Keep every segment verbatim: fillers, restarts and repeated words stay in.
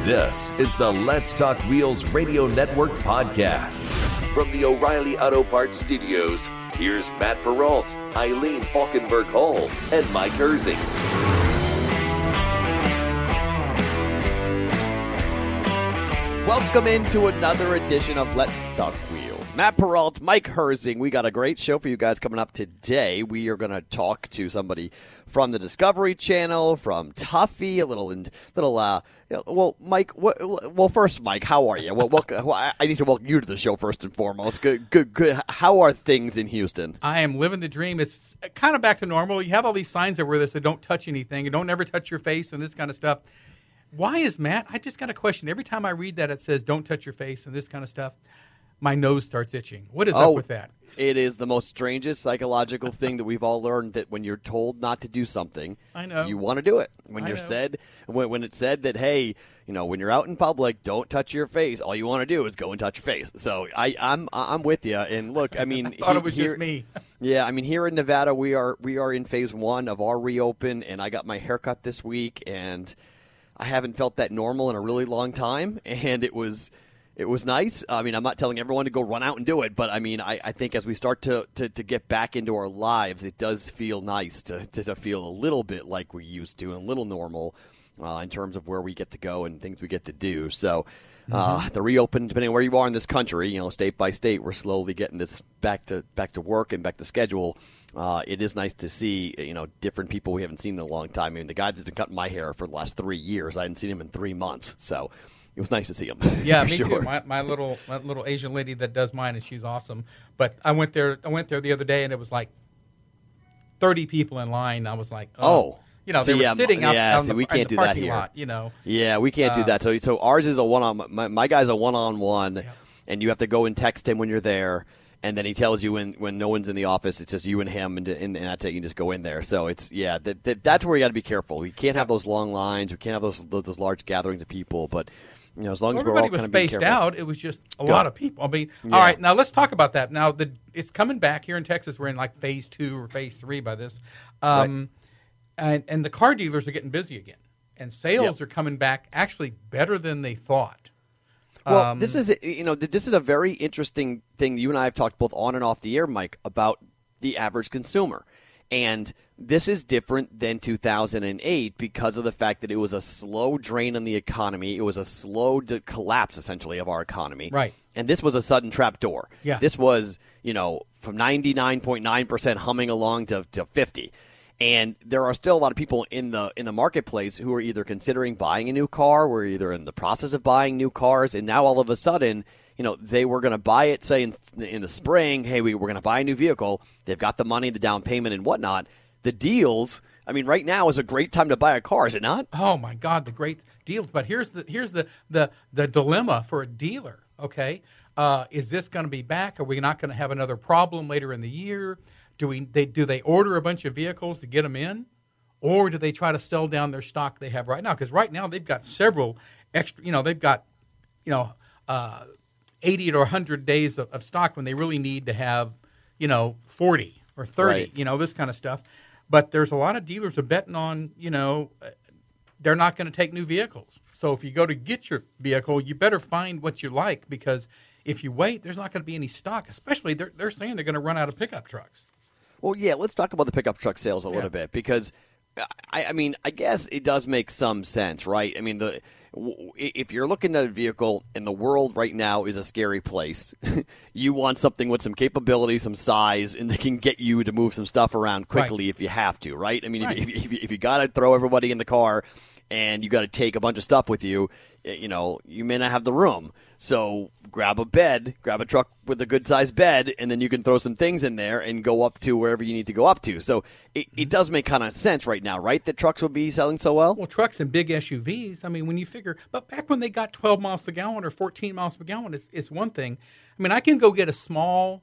This is the Let's Talk Wheels Radio Network podcast. From the O'Reilly Auto Parts Studios, here's Matt Perrault, Eileen Falkenberg-Hull, and Mike Herzing. Welcome into another edition of Let's Talk Wheels. Matt Perrault, Mike Herzing. We got a great show for you guys coming up today. We are going to talk to somebody from the Discovery Channel, from Tuffy, a little, little. Uh, well, Mike. What, well, first, Mike, how are you? Well, welcome, I need to welcome you to the show first and foremost. Good, good, good. How are things in Houston? I am living the dream. It's kind of back to normal. You have all these signs everywhere that say "Don't touch anything" and "Don't ever touch your face" and this kind of stuff. Why is Matt? I just got a question. Every time I read that, it says "Don't touch your face" and this kind of stuff. My nose starts itching. What is oh, up with that? It is the most strangest psychological thing that we've all learned, that when you're told not to do something, I know. you want to do it. When I you're know. said, when, when it's said that, hey, you know, when you're out in public, don't touch your face. All you want to do is go and touch your face. So I, I'm, I'm with you. And look, I mean, I thought he, it was here, just me. Yeah, I mean, here in Nevada, we are, we are in phase one of our reopen, and I got my haircut this week, and I haven't felt that normal in a really long time, and it was. It was nice. I mean, I'm not telling everyone to go run out and do it, but I mean, I, I think as we start to, to, to get back into our lives, it does feel nice to, to, to feel a little bit like we used to, and a little normal uh, in terms of where we get to go and things we get to do. So uh, mm-hmm. the reopen, depending on where you are in this country, you know, state by state, we're slowly getting this back to back to work and back to schedule. Uh, it is nice to see, you know, different people we haven't seen in a long time. I mean, the guy that's been cutting my hair for the last three years, I hadn't seen him in three months. So it was nice to see him. Yeah, me sure. too. My, my little my little Asian lady that does mine, and she's awesome. But I went there. I went there the other day, and it was like thirty people in line. I was like, oh, oh. you know, so they yeah, were sitting out, yeah, out see, in the, we can't in the do that parking here. lot. You know, yeah, we can't uh, do that. So so ours is a one on. My, my guy's a one on one, Yeah. and you have to go and text him when you're there. And then he tells you when, when no one's in the office, it's just you and him, and, and, and that's it. You can just go in there. So it's yeah, that, that, that's where you got to be careful. We can't have those long lines. We can't have those those, those large gatherings of people. But you know, as long well, as we're all everybody was kind of being spaced careful. out. It was just a Good. lot of people. I mean, Yeah. all right, now let's talk about that. Now the it's coming back here in Texas. We're in like phase two or phase three by this, um, right. and and the car dealers are getting busy again, and sales Yep. are coming back actually better than they thought. Well, Um, this is you know this is a very interesting thing. You and I have talked both on and off the air, Mike, about the average consumer, and this is different than two thousand eight because of the fact that it was a slow drain on the economy. It was a slow de- collapse, essentially, of our economy. Right. And this was a sudden trap door. Yeah. This was you know from ninety-nine point nine percent humming along to to fifty. And there are still a lot of people in the in the marketplace who are either considering buying a new car, we're either in the process of buying new cars, and now all of a sudden, you know, they were going to buy it, say, in, in the spring, hey, we were going to buy a new vehicle. They've got the money, the down payment, and whatnot. The deals, I mean, right now is a great time to buy a car, is it not? Oh my God, the great deals! But here's the here's the the, the dilemma for a dealer. Okay, uh, is this going to be back? Are we not going to have another problem later in the year? Do we they do they order a bunch of vehicles to get them in, or do they try to sell down their stock they have right now? Because right now they've got several extra. You know, they've got you know uh, eighty or a hundred days of, of stock when they really need to have you know forty or thirty. Right. You know, this kind of stuff. But there's a lot of dealers are betting on you know. They're not going to take new vehicles. So if you go to get your vehicle, you better find what you like, because if you wait, there's not going to be any stock. Especially they're they're saying they're going to run out of pickup trucks. Well, yeah, let's talk about the pickup truck sales a little Yeah. bit, because, I, I mean, I guess it does make some sense, right? I mean, the w- if you're looking at a vehicle, and the world right now is a scary place, you want something with some capability, some size, and that can get you to move some stuff around quickly Right. if you have to, right? I mean, Right. if, if, if, if you got to throw everybody in the car and you got to take a bunch of stuff with you, you know, you may not have the room. So grab a bed, grab a truck with a good-sized bed, and then you can throw some things in there and go up to wherever you need to go up to. So it, it does make kind of sense right now, right, that trucks would be selling so well? Well, trucks and big S U Vs, I mean, when you figure, but back when they got twelve miles per gallon or fourteen miles per gallon, it's, it's one thing. I mean, I can go get a small,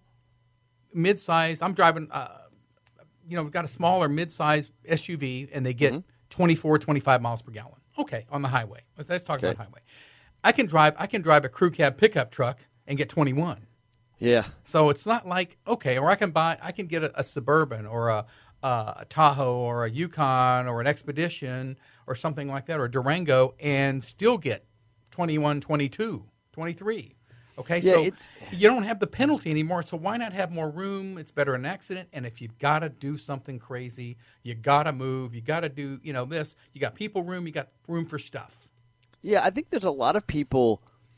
mid-size, I'm driving, uh, you know, we've got a smaller mid-size S U V, and they get mm-hmm. twenty-four, twenty-five miles per gallon. Okay, on the highway. Let's, let's talk okay. about highway. I can drive I can drive a crew cab pickup truck and get twenty-one. Yeah. So it's not like, okay, or I can buy I can get a, a Suburban or a, a Tahoe or a Yukon or an Expedition or something like that, or a Durango, and still get twenty-one, twenty-two, twenty-three. Okay, Yeah, so it's- you don't have the penalty anymore, so why not have more room? It's better an accident, and if you've got to do something crazy, you got to move, you got to do, you know, this, you got people room, you got room for stuff. Yeah, I think there's a lot of people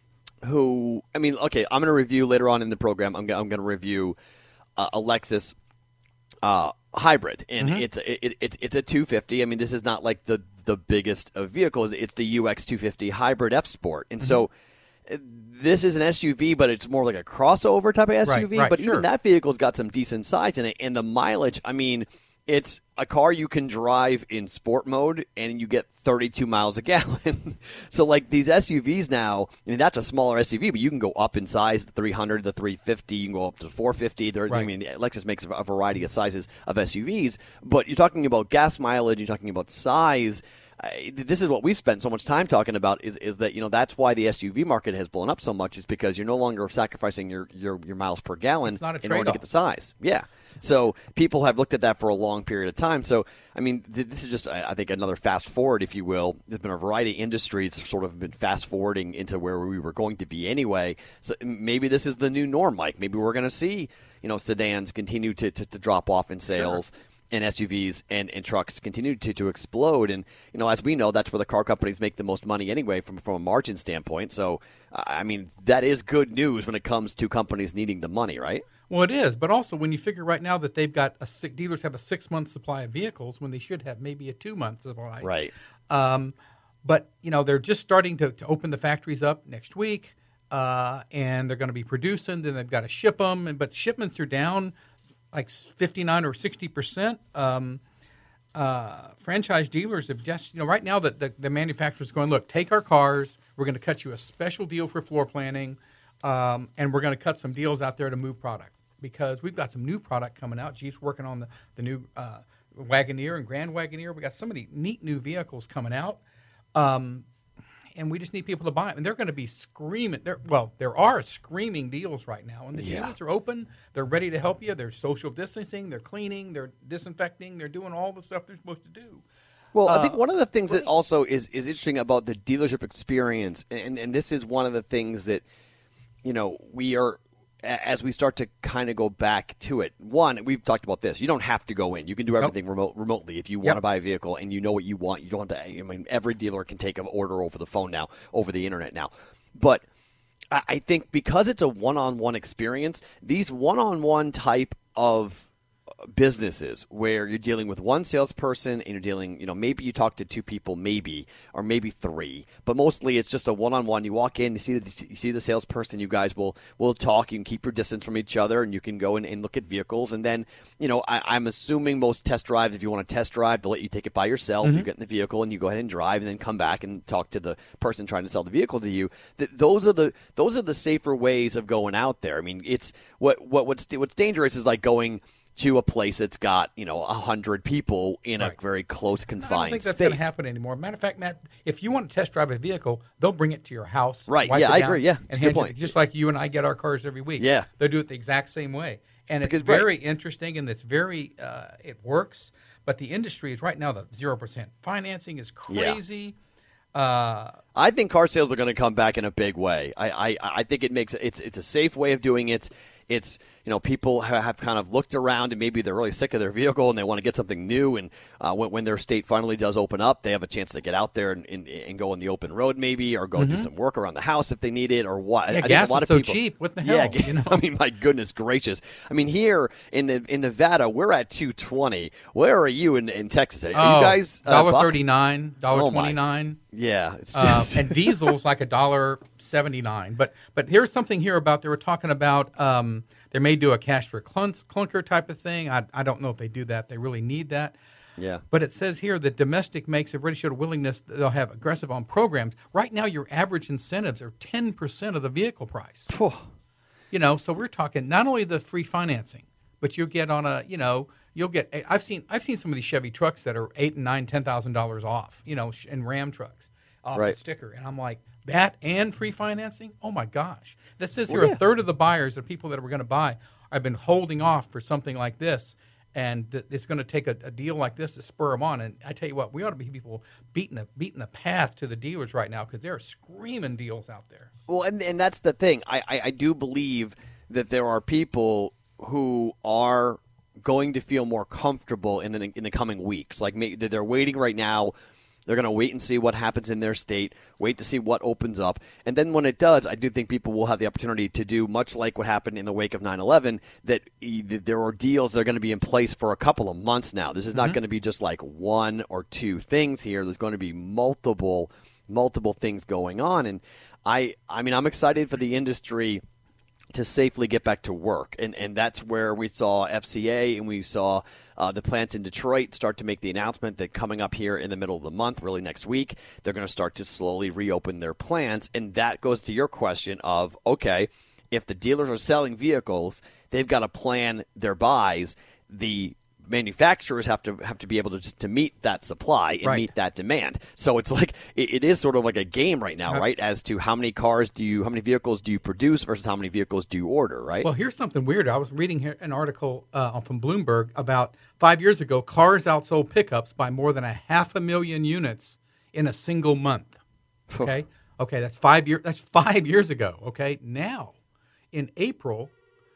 who, I mean, okay, I'm going to review later on in the program, I'm, go- I'm going to review uh, a Lexus uh, hybrid, and Mm-hmm. it's, it, it, it's it's a two fifty. I mean, this is not like the, the biggest of vehicles. It's the U X two fifty Hybrid F Sport, and Mm-hmm. so uh, this is an S U V, but it's more like a crossover type of S U V. Right, right, but sure. even that vehicle's got some decent size in it, and the mileage, I mean, it's a car you can drive in sport mode, and you get thirty-two miles a gallon. So, like, these S U Vs now, I mean, that's a smaller S U V, but you can go up in size, the three hundred, the three fifty, you can go up to four fifty. There, I Right. mean, Lexus makes a variety of sizes of S U Vs, but you're talking about gas mileage, you're talking about size. I, this is what we've spent so much time talking about is, is that, you know, that's why the S U V market has blown up so much, is because you're no longer sacrificing your, your, your miles per gallon It's not a in order to trade-off. get the size. Yeah. So people have looked at that for a long period of time. So, I mean, th- this is just, I I think, another fast forward, if you will. There's been a variety of industries sort of been fast forwarding into where we were going to be anyway. So maybe this is the new norm, Mike. Maybe we're going to see, you know, sedans continue to, to, to drop off in sales. Sure. And S U Vs and, and trucks continue to, to explode. And, you know, as we know, that's where the car companies make the most money anyway from, from a margin standpoint. So, I mean, that is good news when it comes to companies needing the money, right? Well, it is, but also when you figure right now that they've got a six, dealers have a six-month supply of vehicles when they should have maybe a two-month supply. Right. Um, but, you know, they're just starting to, to open the factories up next week, uh, and they're going to be producing. Then they've got to ship them, and, but shipments are down like fifty-nine or sixty percent. Um, uh, franchise dealers have just, you know, right now that the, the manufacturer's going, look, take our cars. We're going to cut you a special deal for floor planning, um, and we're going to cut some deals out there to move product because we've got some new product coming out. Jeep's working on the, the new uh, Wagoneer and Grand Wagoneer. We got so many neat new vehicles coming out. Um, and we just need people to buy them. And they're going to be screaming. They're, well, there are screaming deals right now. And the Yeah. dealers are open. They're ready to help you. They're social distancing. They're cleaning. They're disinfecting. They're doing all the stuff they're supposed to do. Well, I Uh, think one of the things that also is, is interesting about the dealership experience, and, and this is one of the things that, you know, we are, a- as we start to kind of go back to it. One, we've talked about this. You don't have to go in. You can do everything remote, remotely if you want Yep. to buy a vehicle and you know what you want. You don't have to, I mean, every dealer can take an order over the phone now, over the internet now. But I, I think because it's a one-on-one experience, these one-on-one type of businesses where you're dealing with one salesperson and you're dealing, you know, maybe you talk to two people, maybe, or maybe three, but mostly it's just a one-on-one. You walk in, you see the, you see the salesperson, you guys will, will talk, you can keep your distance from each other, and you can go in and look at vehicles. And then, you know, I, I'm assuming most test drives, if you want to test drive, they'll let you take it by yourself. Mm-hmm. You get in the vehicle and you go ahead and drive and then come back and talk to the person trying to sell the vehicle to you. Th- those are the, those are the safer ways of going out there. I mean, it's what, what, what's, what's dangerous is like going to a place that's got, you know, a hundred people in Right. a very close, I confined don't think that's space. going to happen anymore. Matter of fact, Matt, if you want to test drive a vehicle, they'll bring it to your house. Right. wipe Yeah, it I down, agree. Yeah, it's a and good hand you- point. just like you and I get our cars every week. Yeah. They'll do it the exact same way. And it's Because- right. very interesting, and it's very, uh, it works. But the industry is right now, the zero percent financing is Yeah. crazy. Uh, I think car sales are going to come back in a big way. I, I, I think it makes it's it's a safe way of doing it. It's, you know, people ha- have kind of looked around and maybe they're really sick of their vehicle and they want to get something new. And uh, when, when their state finally does open up, they have a chance to get out there and, and, and go on the open road maybe, or go do some work around the house if they need it, or what. Yeah, I think gas a lot is of so people, cheap. What the Yeah, hell, you know? I mean, my goodness gracious. I mean, here in in Nevada, we're at two twenty. Where are you in, in Texas? Are oh, you guys uh, dollar buck? thirty-nine, dollar Oh, my. twenty-nine. Yeah, it's Um, just and diesel's like a dollar seventy-nine. But but here's something here about they were talking about. Um, they may do a cash for clunks, clunker type of thing. I I don't know if they do that. They really need that. yeah. But it says here that domestic makes have already showed a willingness. They'll have aggressive on programs. Right now, your average incentives are ten percent of the vehicle price. Phew. You know, so we're talking not only the free financing, but you'll get on a, you know, you'll get. I've seen I've seen some of these Chevy trucks that are eight and nine, ten thousand dollars off. You know, and Ram trucks off Right. the sticker, and I'm like, that and free financing. Oh my gosh! This says here Well, yeah. a third of the buyers, the people that were going to buy, have been holding off for something like this. and th- it's going to take a, a deal like this to spur them on. And I tell you what, we ought to be people beating a beating a path to the dealers right now because they're screaming deals out there. Well, and and that's the thing. I, I, I do believe that there are people who are going to feel more comfortable in the in the coming weeks. Like maybe they're waiting right now. They're going to wait and see what happens in their state, wait to see what opens up. And then when it does, I do think people will have the opportunity to do much like what happened in the wake of nine eleven, that there are deals that are going to be in place for a couple of months now. This is not mm-hmm. going to be just like one or two things here. There's going to be multiple, multiple things going on. And I, I mean, I'm excited for the industry to safely get back to work. And and that's where we saw F C A and we saw uh, the plants in Detroit start to make the announcement that coming up here in the middle of the month, really next week, they're going to start to slowly reopen their plants. And that goes to your question of, okay, if the dealers are selling vehicles, they've got to plan their buys. The manufacturers have to have to be able to to meet that supply and right. meet that demand. So it's like it, it is sort of like a game right now, right? As to how many cars do you, how many vehicles do you produce versus how many vehicles do you order, right? Well, here's something weird. I was reading here an article uh, from Bloomberg about five years ago, cars outsold pickups by more than a half a million units in a single month. Okay, okay, that's five years. That's five years ago. Okay, now in April.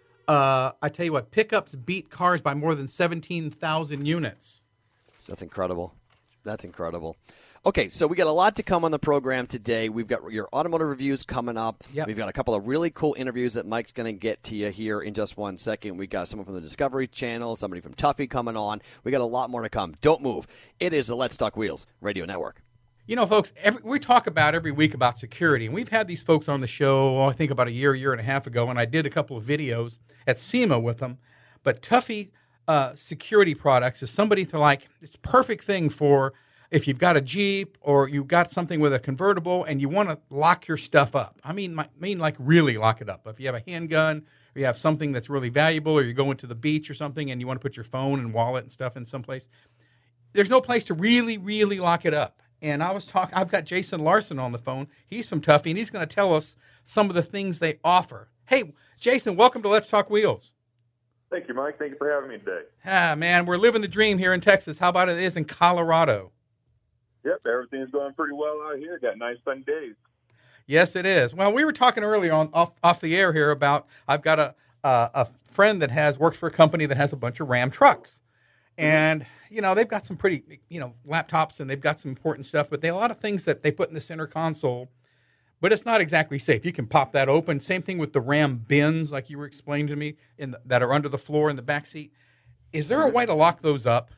Uh, I tell you what, pickups beat cars by more than seventeen thousand units. That's incredible. That's incredible. Okay, so we got a lot to come on the program today. We've got your automotive reviews coming up. Yep. We've got a couple of really cool interviews that Mike's going to get to you here in just one second. We got someone from the Discovery Channel, somebody from Tuffy coming on. We got a lot more to come. Don't move. It is the Let's Talk Wheels Radio Network. You know, folks, every, we talk about every week about security, and we've had these folks on the show, I think about a year, year and a half ago, and I did a couple of videos at SEMA with them. But Tuffy uh, Security Products is somebody to like, it's a perfect thing for if you've got a Jeep or you've got something with a convertible and you want to lock your stuff up. I mean, I mean, like really lock it up. If you have a handgun or you have something that's really valuable or you're going to the beach or something and you want to put your phone and wallet and stuff in someplace, there's no place to really, really lock it up. And I was talking, I've got Jason Larson on the phone. He's from Tuffy, and he's going to tell us some of the things they offer. Hey, Jason, welcome to Let's Talk Wheels. Thank you, Mike. Thank you for having me today. Ah, man, we're living the dream here in Texas. How about it is in Colorado? Yep, everything's going pretty well out here. Got nice sunny days. Yes, it is. Well, we were talking earlier on off, off the air here about I've got a, uh, a friend that has works for a company that has a bunch of Ram trucks. And you know, they've got some pretty, you know, laptops and they've got some important stuff, but they have a lot of things that they put in the center console, but it's not exactly safe. You can pop that open. Same thing with the Ram bins, like you were explaining to me, in the, that are under the floor in the back seat. Is there a way to lock those up?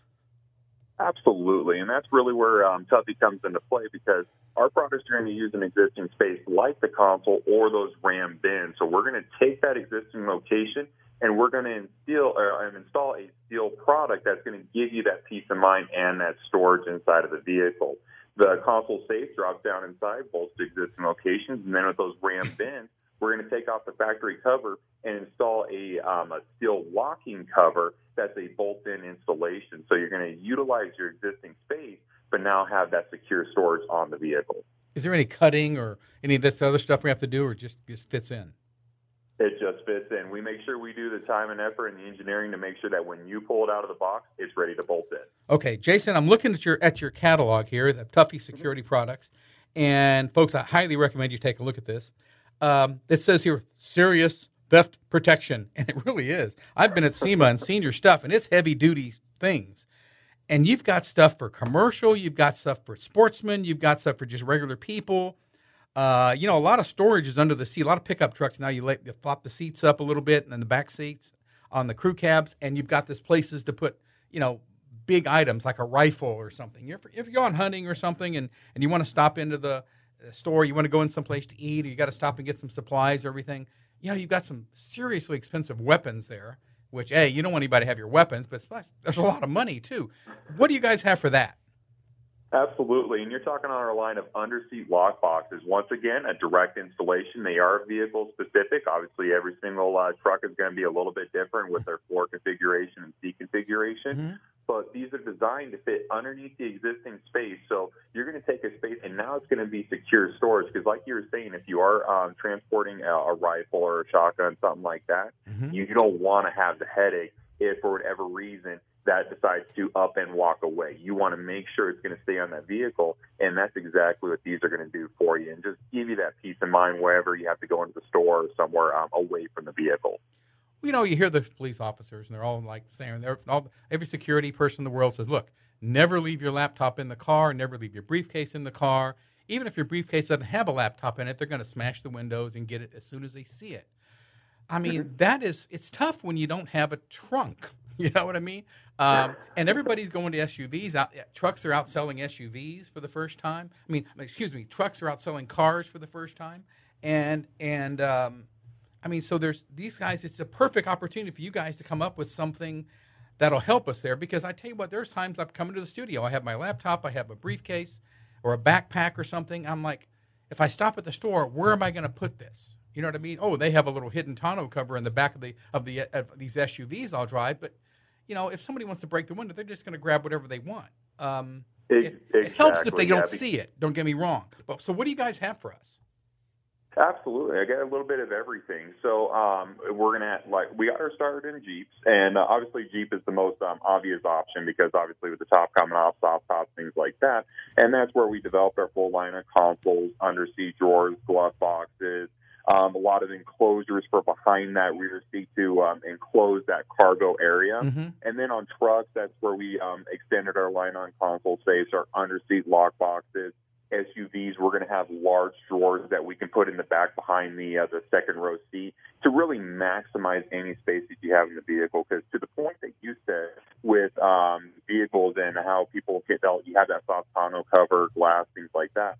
Absolutely, and that's really where um, Tuffy comes into play because our products are going to use an existing space like the console or those Ram bins. So we're going to take that existing location and we're going to instill, uh, install a steel product that's going to give you that peace of mind and that storage inside of the vehicle. The console safe drops down inside, bolts to existing locations, and then with those Ram bins, we're going to take off the factory cover and install a, um, a steel locking cover that's a bolt-in installation. So you're going to utilize your existing space, but now have that secure storage on the vehicle. Is there any cutting or any of this other stuff we have to do, or just, just fits in? It just fits in. We make sure we do the time and effort and the engineering to make sure that when you pull it out of the box, it's ready to bolt in. Okay, Jason, I'm looking at your at your catalog here, the Tuffy Security mm-hmm. Products, and folks, I highly recommend you take a look at this. Um, it says here, serious theft protection, and it really is. I've been at SEMA and seen your stuff, and it's heavy-duty things. And you've got stuff for commercial, you've got stuff for sportsmen, you've got stuff for just regular people. Uh, you know, a lot of storage is under the seat. A lot of pickup trucks now, you, let, you flop the seats up a little bit and then the back seats on the crew cabs, and you've got this places to put, you know, big items like a rifle or something. If, if you're on hunting or something and, and you want to stop into the store, you want to go in someplace to eat, or you got to stop and get some supplies or everything, you know, you've got some seriously expensive weapons there, which, hey, you don't want anybody to have your weapons, but there's a lot of money, too. What do you guys have for that? Absolutely, and you're talking on our line of under-seat lock boxes. Once again, a direct installation. They are vehicle-specific. Obviously, every single uh, truck is going to be a little bit different with their floor configuration and seat configuration. Mm-hmm. But these are designed to fit underneath the existing space. So you're going to take a space, and now it's going to be secure storage. Because like you were saying, if you are um, transporting a, a rifle or a shotgun, something like that, mm-hmm. you, you don't want to have the headache if, for whatever reason, that decides to up and walk away. You want to make sure it's going to stay on that vehicle, and that's exactly what these are going to do for you, and just give you that peace of mind wherever you have to go into the store or somewhere um, away from the vehicle. You know, you hear the police officers, and they're all like saying, they're all, every security person in the world says, look, never leave your laptop in the car, never leave your briefcase in the car. Even if your briefcase doesn't have a laptop in it, they're going to smash the windows and get it as soon as they see it. I mean, mm-hmm. that is, it's tough when you don't have a trunk. You know what I mean? Um, and everybody's going to S U Vs. Out, trucks are outselling S U Vs for the first time. I mean, excuse me, trucks are outselling cars for the first time. And, and um, I mean, so there's these guys, it's a perfect opportunity for you guys to come up with something that'll help us there. Because I tell you what, there's times I've come into the studio, I have my laptop, I have a briefcase or a backpack or something. I'm like, if I stop at the store, where am I going to put this? You know what I mean? Oh, they have a little hidden tonneau cover in the back of the of the of these S U Vs I'll drive. But you know, if somebody wants to break the window, they're just going to grab whatever they want. Um, it, exactly, it helps if they don't yeah, see it. Don't get me wrong. But so, what do you guys have for us? Absolutely, I got a little bit of everything. So um, we're gonna like we got our started in Jeeps, and uh, obviously Jeep is the most um, obvious option because obviously with the top coming off, soft tops, things like that, and that's where we developed our full line of consoles, underseat drawers, glove boxes. Um, a lot of enclosures for behind that rear seat to um, enclose that cargo area. Mm-hmm. And then on trucks, that's where we um, extended our line on console space, our underseat lock boxes. S U Vs, we're going to have large drawers that we can put in the back behind the uh, the second row seat to really maximize any space that you have in the vehicle. Because to the point that you said with um, vehicles and how people get, you have that soft tonneau cover, glass, things like that.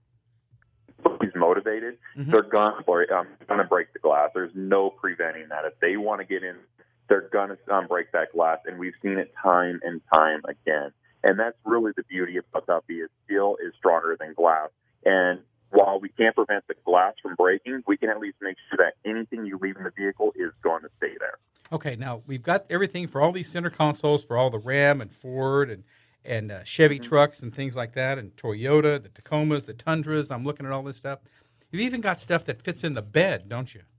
He's motivated, mm-hmm. they're going to um, gonna break the glass. There's no preventing that. If they want to get in, they're going to um, break that glass, and we've seen it time and time again. And that's really the beauty of Tuffy is steel is stronger than glass. And while we can't prevent the glass from breaking, we can at least make sure that anything you leave in the vehicle is going to stay there. Okay, now we've got everything for all these center consoles for all the Ram and Ford and and uh, Chevy mm-hmm. trucks and things like that, and Toyota, the Tacomas, the Tundras. I'm looking at all this stuff. You've even got stuff that fits in the bed, don't you?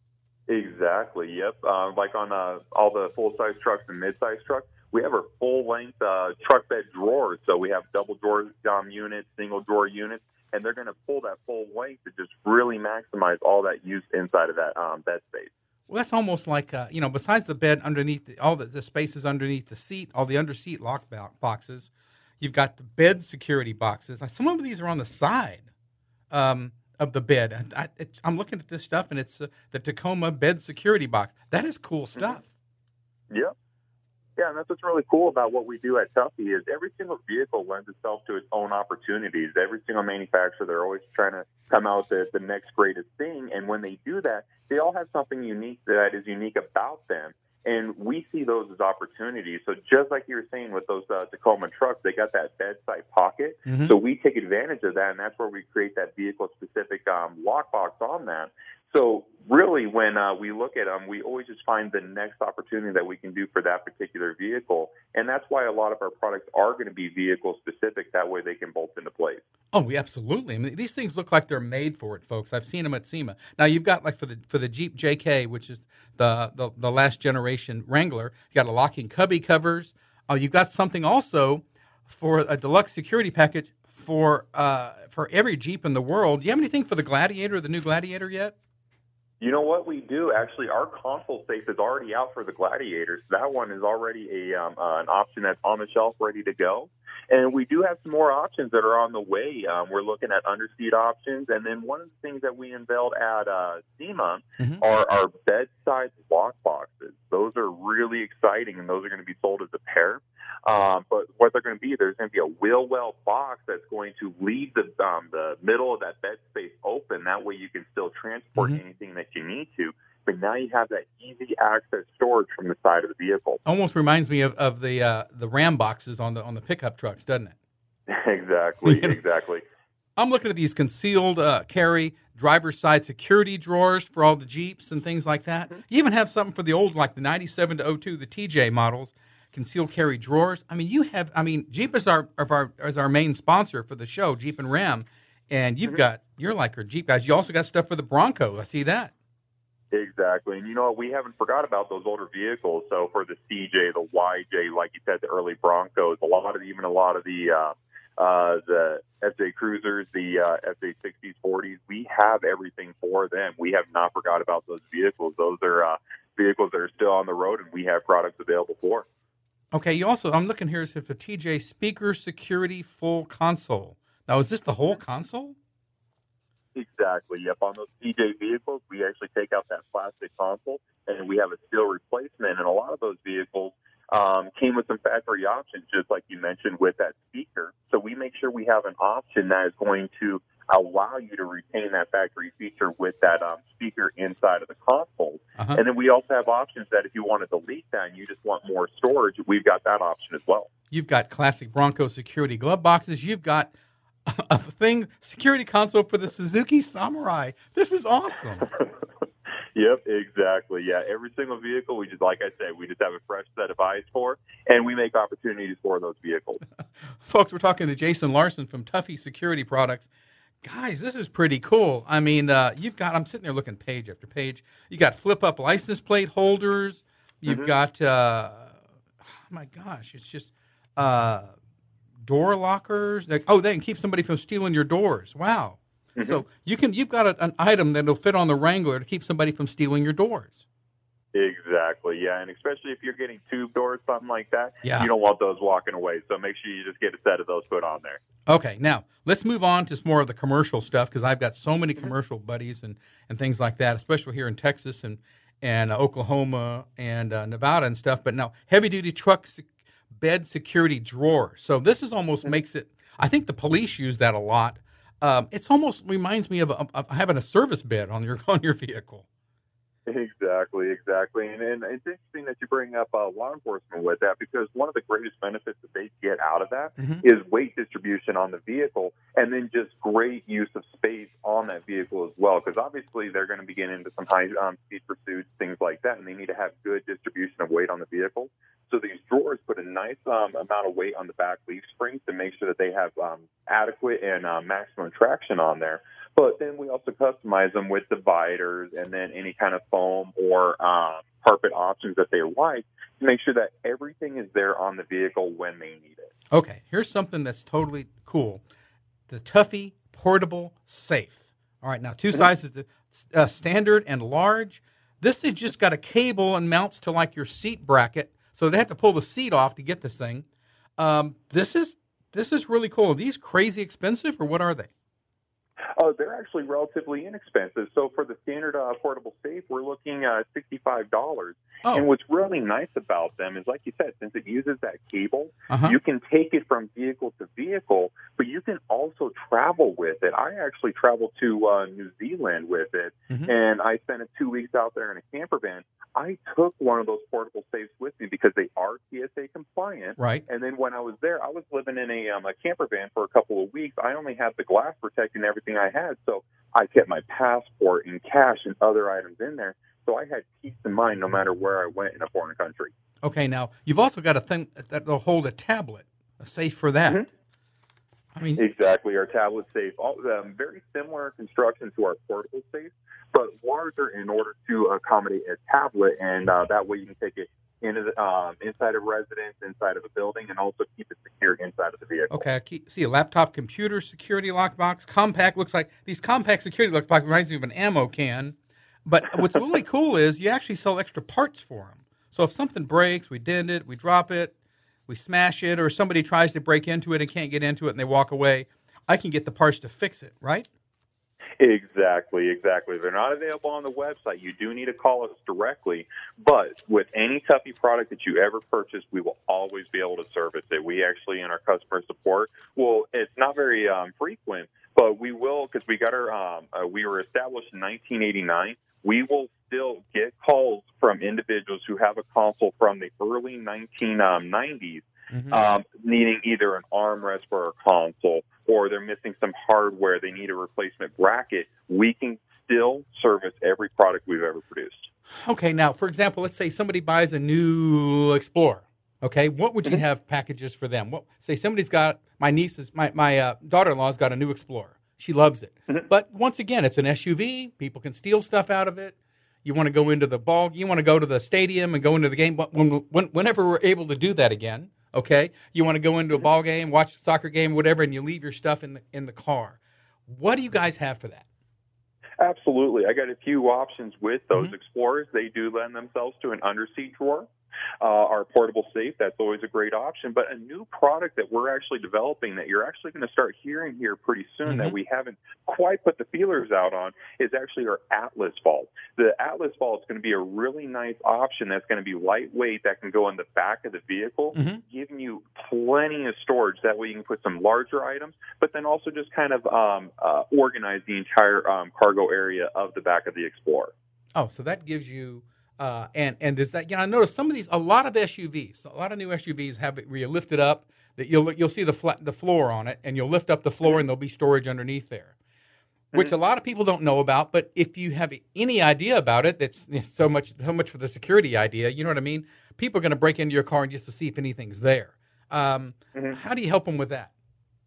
Exactly, yep. Uh, like on uh, all the full-size trucks and mid-size trucks, we have our full-length uh, truck bed drawers. So we have double drawer um, units, single drawer units, and they're going to pull that full length to just really maximize all that use inside of that um, bed space. Well, that's almost like, uh, you know, besides the bed underneath, the, all the, the spaces underneath the seat, all the under-seat lock boxes, you've got the bed security boxes. Some of these are on the side um, of the bed. I, it's, I'm looking at this stuff, and it's uh, the Tacoma bed security box. That is cool stuff. Mm-hmm. Yep. Yeah, and that's what's really cool about what we do at Tuffy is every single vehicle lends itself to its own opportunities. Every single manufacturer, they're always trying to come out with the, the next greatest thing. And when they do that, they all have something unique that is unique about them. And we see those as opportunities. So just like you were saying with those uh, Tacoma trucks, they got that bedside pocket. Mm-hmm. So we take advantage of that, and that's where we create that vehicle-specific um, lockbox on that. So really, when uh, we look at them, we always just find the next opportunity that we can do for that particular vehicle. And that's why a lot of our products are going to be vehicle-specific. That way they can bolt into place. Oh, yeah, absolutely. I mean, these things look like they're made for it, folks. I've seen them at SEMA. Now, you've got, like, for the for the Jeep J K, which is the, the, the last generation Wrangler, you got a locking cubby covers. Uh, you've got something also for a deluxe security package for uh, for every Jeep in the world. Do you have anything for the Gladiator, the new Gladiator yet? You know what we do? Actually, our console safe is already out for the Gladiators. That one is already a um, uh, an option that's on the shelf ready to go. And we do have some more options that are on the way. Um, we're looking at underseat options. And then one of the things that we unveiled at uh, SEMA mm-hmm. are our bedside lock boxes. Those are really exciting, and those are going to be sold as a pair. Um, but what they're going to be, there's going to be a wheel well box that's going to leave the um, the middle of that bed space open. That way you can still transport mm-hmm. anything that you need to. But now you have that easy access storage from the side of the vehicle. Almost reminds me of, of the uh, the Ram boxes on the on the pickup trucks, doesn't it? Exactly, exactly. I'm looking at these concealed uh, carry driver's side security drawers for all the Jeeps and things like that. Mm-hmm. You even have something for the old, like the ninety-seven to oh two, the T J models. Concealed carry drawers. I mean, you have. I mean, Jeep is our of our is our main sponsor for the show, Jeep and Ram, and you've mm-hmm. got you're like our Jeep guys. You also got stuff for the Bronco. I see that. Exactly. And you know what? We haven't forgot about those older vehicles. So for the C J, the Y J, like you said, the early Broncos, a lot of even a lot of the uh, uh, the F J Cruisers, the uh, F J sixties, forties, we have everything for them. We have not forgot about those vehicles. Those are uh, vehicles that are still on the road, and we have products available for. Okay, you also, I'm looking here, it's a T J speaker security full console. Now, is this the whole console? Exactly. Yep. On those T J vehicles, we actually take out that plastic console, and we have a steel replacement. And a lot of those vehicles um, came with some factory options, just like you mentioned with that speaker. So we make sure we have an option that is going to allow you to retain that factory feature with that um, speaker inside of the console. Uh-huh. And then we also have options that if you want to delete that and you just want more storage, we've got that option as well. You've got classic Bronco security glove boxes. You've got a thing, security console for the Suzuki Samurai. This is awesome. Yep, exactly. Yeah, every single vehicle, we just, like I said, we just have a fresh set of eyes for, and we make opportunities for those vehicles. Folks, we're talking to Jason Larson from Tuffy Security Products. Guys, this is pretty cool. I mean, uh, you've got, I'm sitting there looking page after page. You got flip-up license plate holders. You've mm-hmm. got, uh, oh my gosh, it's just uh, door lockers. They, oh, they can keep somebody from stealing your doors. Wow. Mm-hmm. So you can, you've got a, an item that will fit on the Wrangler to keep somebody from stealing your doors. Exactly, yeah, and especially if you're getting tube doors, something like that, yeah. you don't want those walking away, so make sure you just get a set of those put on there. Okay, now, let's move on to some more of the commercial stuff, because I've got so many commercial buddies and, and things like that, especially here in Texas and, and uh, Oklahoma and uh, Nevada and stuff. But now, heavy-duty truck sec- bed security drawer. So this is almost makes it, I think the police use that a lot. Um, it's almost reminds me of, of, of having a service bed on your on your vehicle. Exactly, exactly. And, and it's interesting that you bring up uh, law enforcement with that, because one of the greatest benefits that they get out of that mm-hmm. is weight distribution on the vehicle, and then just great use of space on that vehicle as well, because obviously they're going to be getting into some high um, speed pursuits, things like that, and they need to have good distribution of weight on the vehicle. So these drawers put a nice um, amount of weight on the back leaf springs to make sure that they have um, adequate and uh, maximum traction on there. But then we also customize them with dividers and then any kind of foam or um, carpet options that they like to make sure that everything is there on the vehicle when they need it. Okay, here's something that's totally cool. The Tuffy Portable Safe. All right, now two sizes, uh, standard and large. This has just got a cable and mounts to like your seat bracket, so they have to pull the seat off to get this thing. Um, this is this is really cool. Are these crazy expensive, or what are they? Oh, they're actually relatively inexpensive. So for the standard uh, portable safe, we're looking at sixty-five dollars. Oh. And what's really nice about them is, like you said, since it uses that cable, uh-huh. you can take it from vehicle to vehicle, but you can also travel with it. I actually traveled to uh, New Zealand with it, mm-hmm. and I spent two weeks out there in a camper van. I took one of those portable safes with me because they are T S A compliant. Right. And then when I was there, I was living in a, um, a camper van for a couple of weeks. I only had the glass protecting everything I had, so I kept my passport and cash and other items in there. So I had peace of mind no matter where I went in a foreign country. Okay, now you've also got a thing that will hold a tablet, a safe for that. Mm-hmm. I mean, exactly. Our tablet safe, all, um, very similar construction to our portable safe, but larger in order to accommodate a tablet, and uh, that way you can take it into the, um, inside a residence, inside of a building, and also keep it secure inside of the vehicle. Okay, I keep, see a laptop computer security lockbox, compact. Looks like these compact security lockbox reminds me of an ammo can. But what's really cool is you actually sell extra parts for them. So if something breaks, we dent it, we drop it, we smash it, or somebody tries to break into it and can't get into it and they walk away, I can get the parts to fix it, right? Exactly, exactly. They're not available on the website. You do need to call us directly. But with any Tuffy product that you ever purchase, we will always be able to service it. We actually, in our customer support, well, it's not very um, frequent, but we will, because we got our, um, uh, we were established in nineteen eighty-nine. We will still get calls from individuals who have a console from the early nineteen nineties mm-hmm. um, needing either an armrest for a console, or they're missing some hardware, they need a replacement bracket. We can still service every product we've ever produced. Okay, now, for example, let's say somebody buys a new Explorer. Okay, what would you mm-hmm. have packages for them? What, say somebody's got, my niece's, my, my uh, daughter-in-law's got a new Explorer. She loves it. Mm-hmm. But once again, it's an S U V. People can steal stuff out of it. You want to go into the ball. You want to go to the stadium and go into the game. When, when, whenever we're able to do that again, okay. You want to go into a ball game, watch a soccer game, whatever, and you leave your stuff in the in the car. What do you guys have for that? Absolutely. I got a few options with those Mm-hmm. Explorers. They do lend themselves to an underseat drawer. Uh, our portable safe, that's always a great option. But a new product that we're actually developing that you're actually going to start hearing here pretty soon Mm-hmm. that we haven't quite put the feelers out on is actually our Atlas Vault. The Atlas Vault is going to be a really nice option that's going to be lightweight, that can go in the back of the vehicle, Mm-hmm. giving you plenty of storage. That way you can put some larger items, but then also just kind of um, uh, organize the entire um, cargo area of the back of the Explorer. Oh, so that gives you uh, and and does that? You know, I noticed some of these, a lot of S U Vs, a lot of new S U Vs have it where you lift it up, that you'll you'll see the flat, the floor on it, and you'll lift up the floor, and there'll be storage underneath there, which Mm-hmm. a lot of people don't know about. But if you have any idea about it, that's you know, so much so much for the security idea. You know what I mean? People are going to break into your car just to see if anything's there. Um, Mm-hmm. How do you help them with that?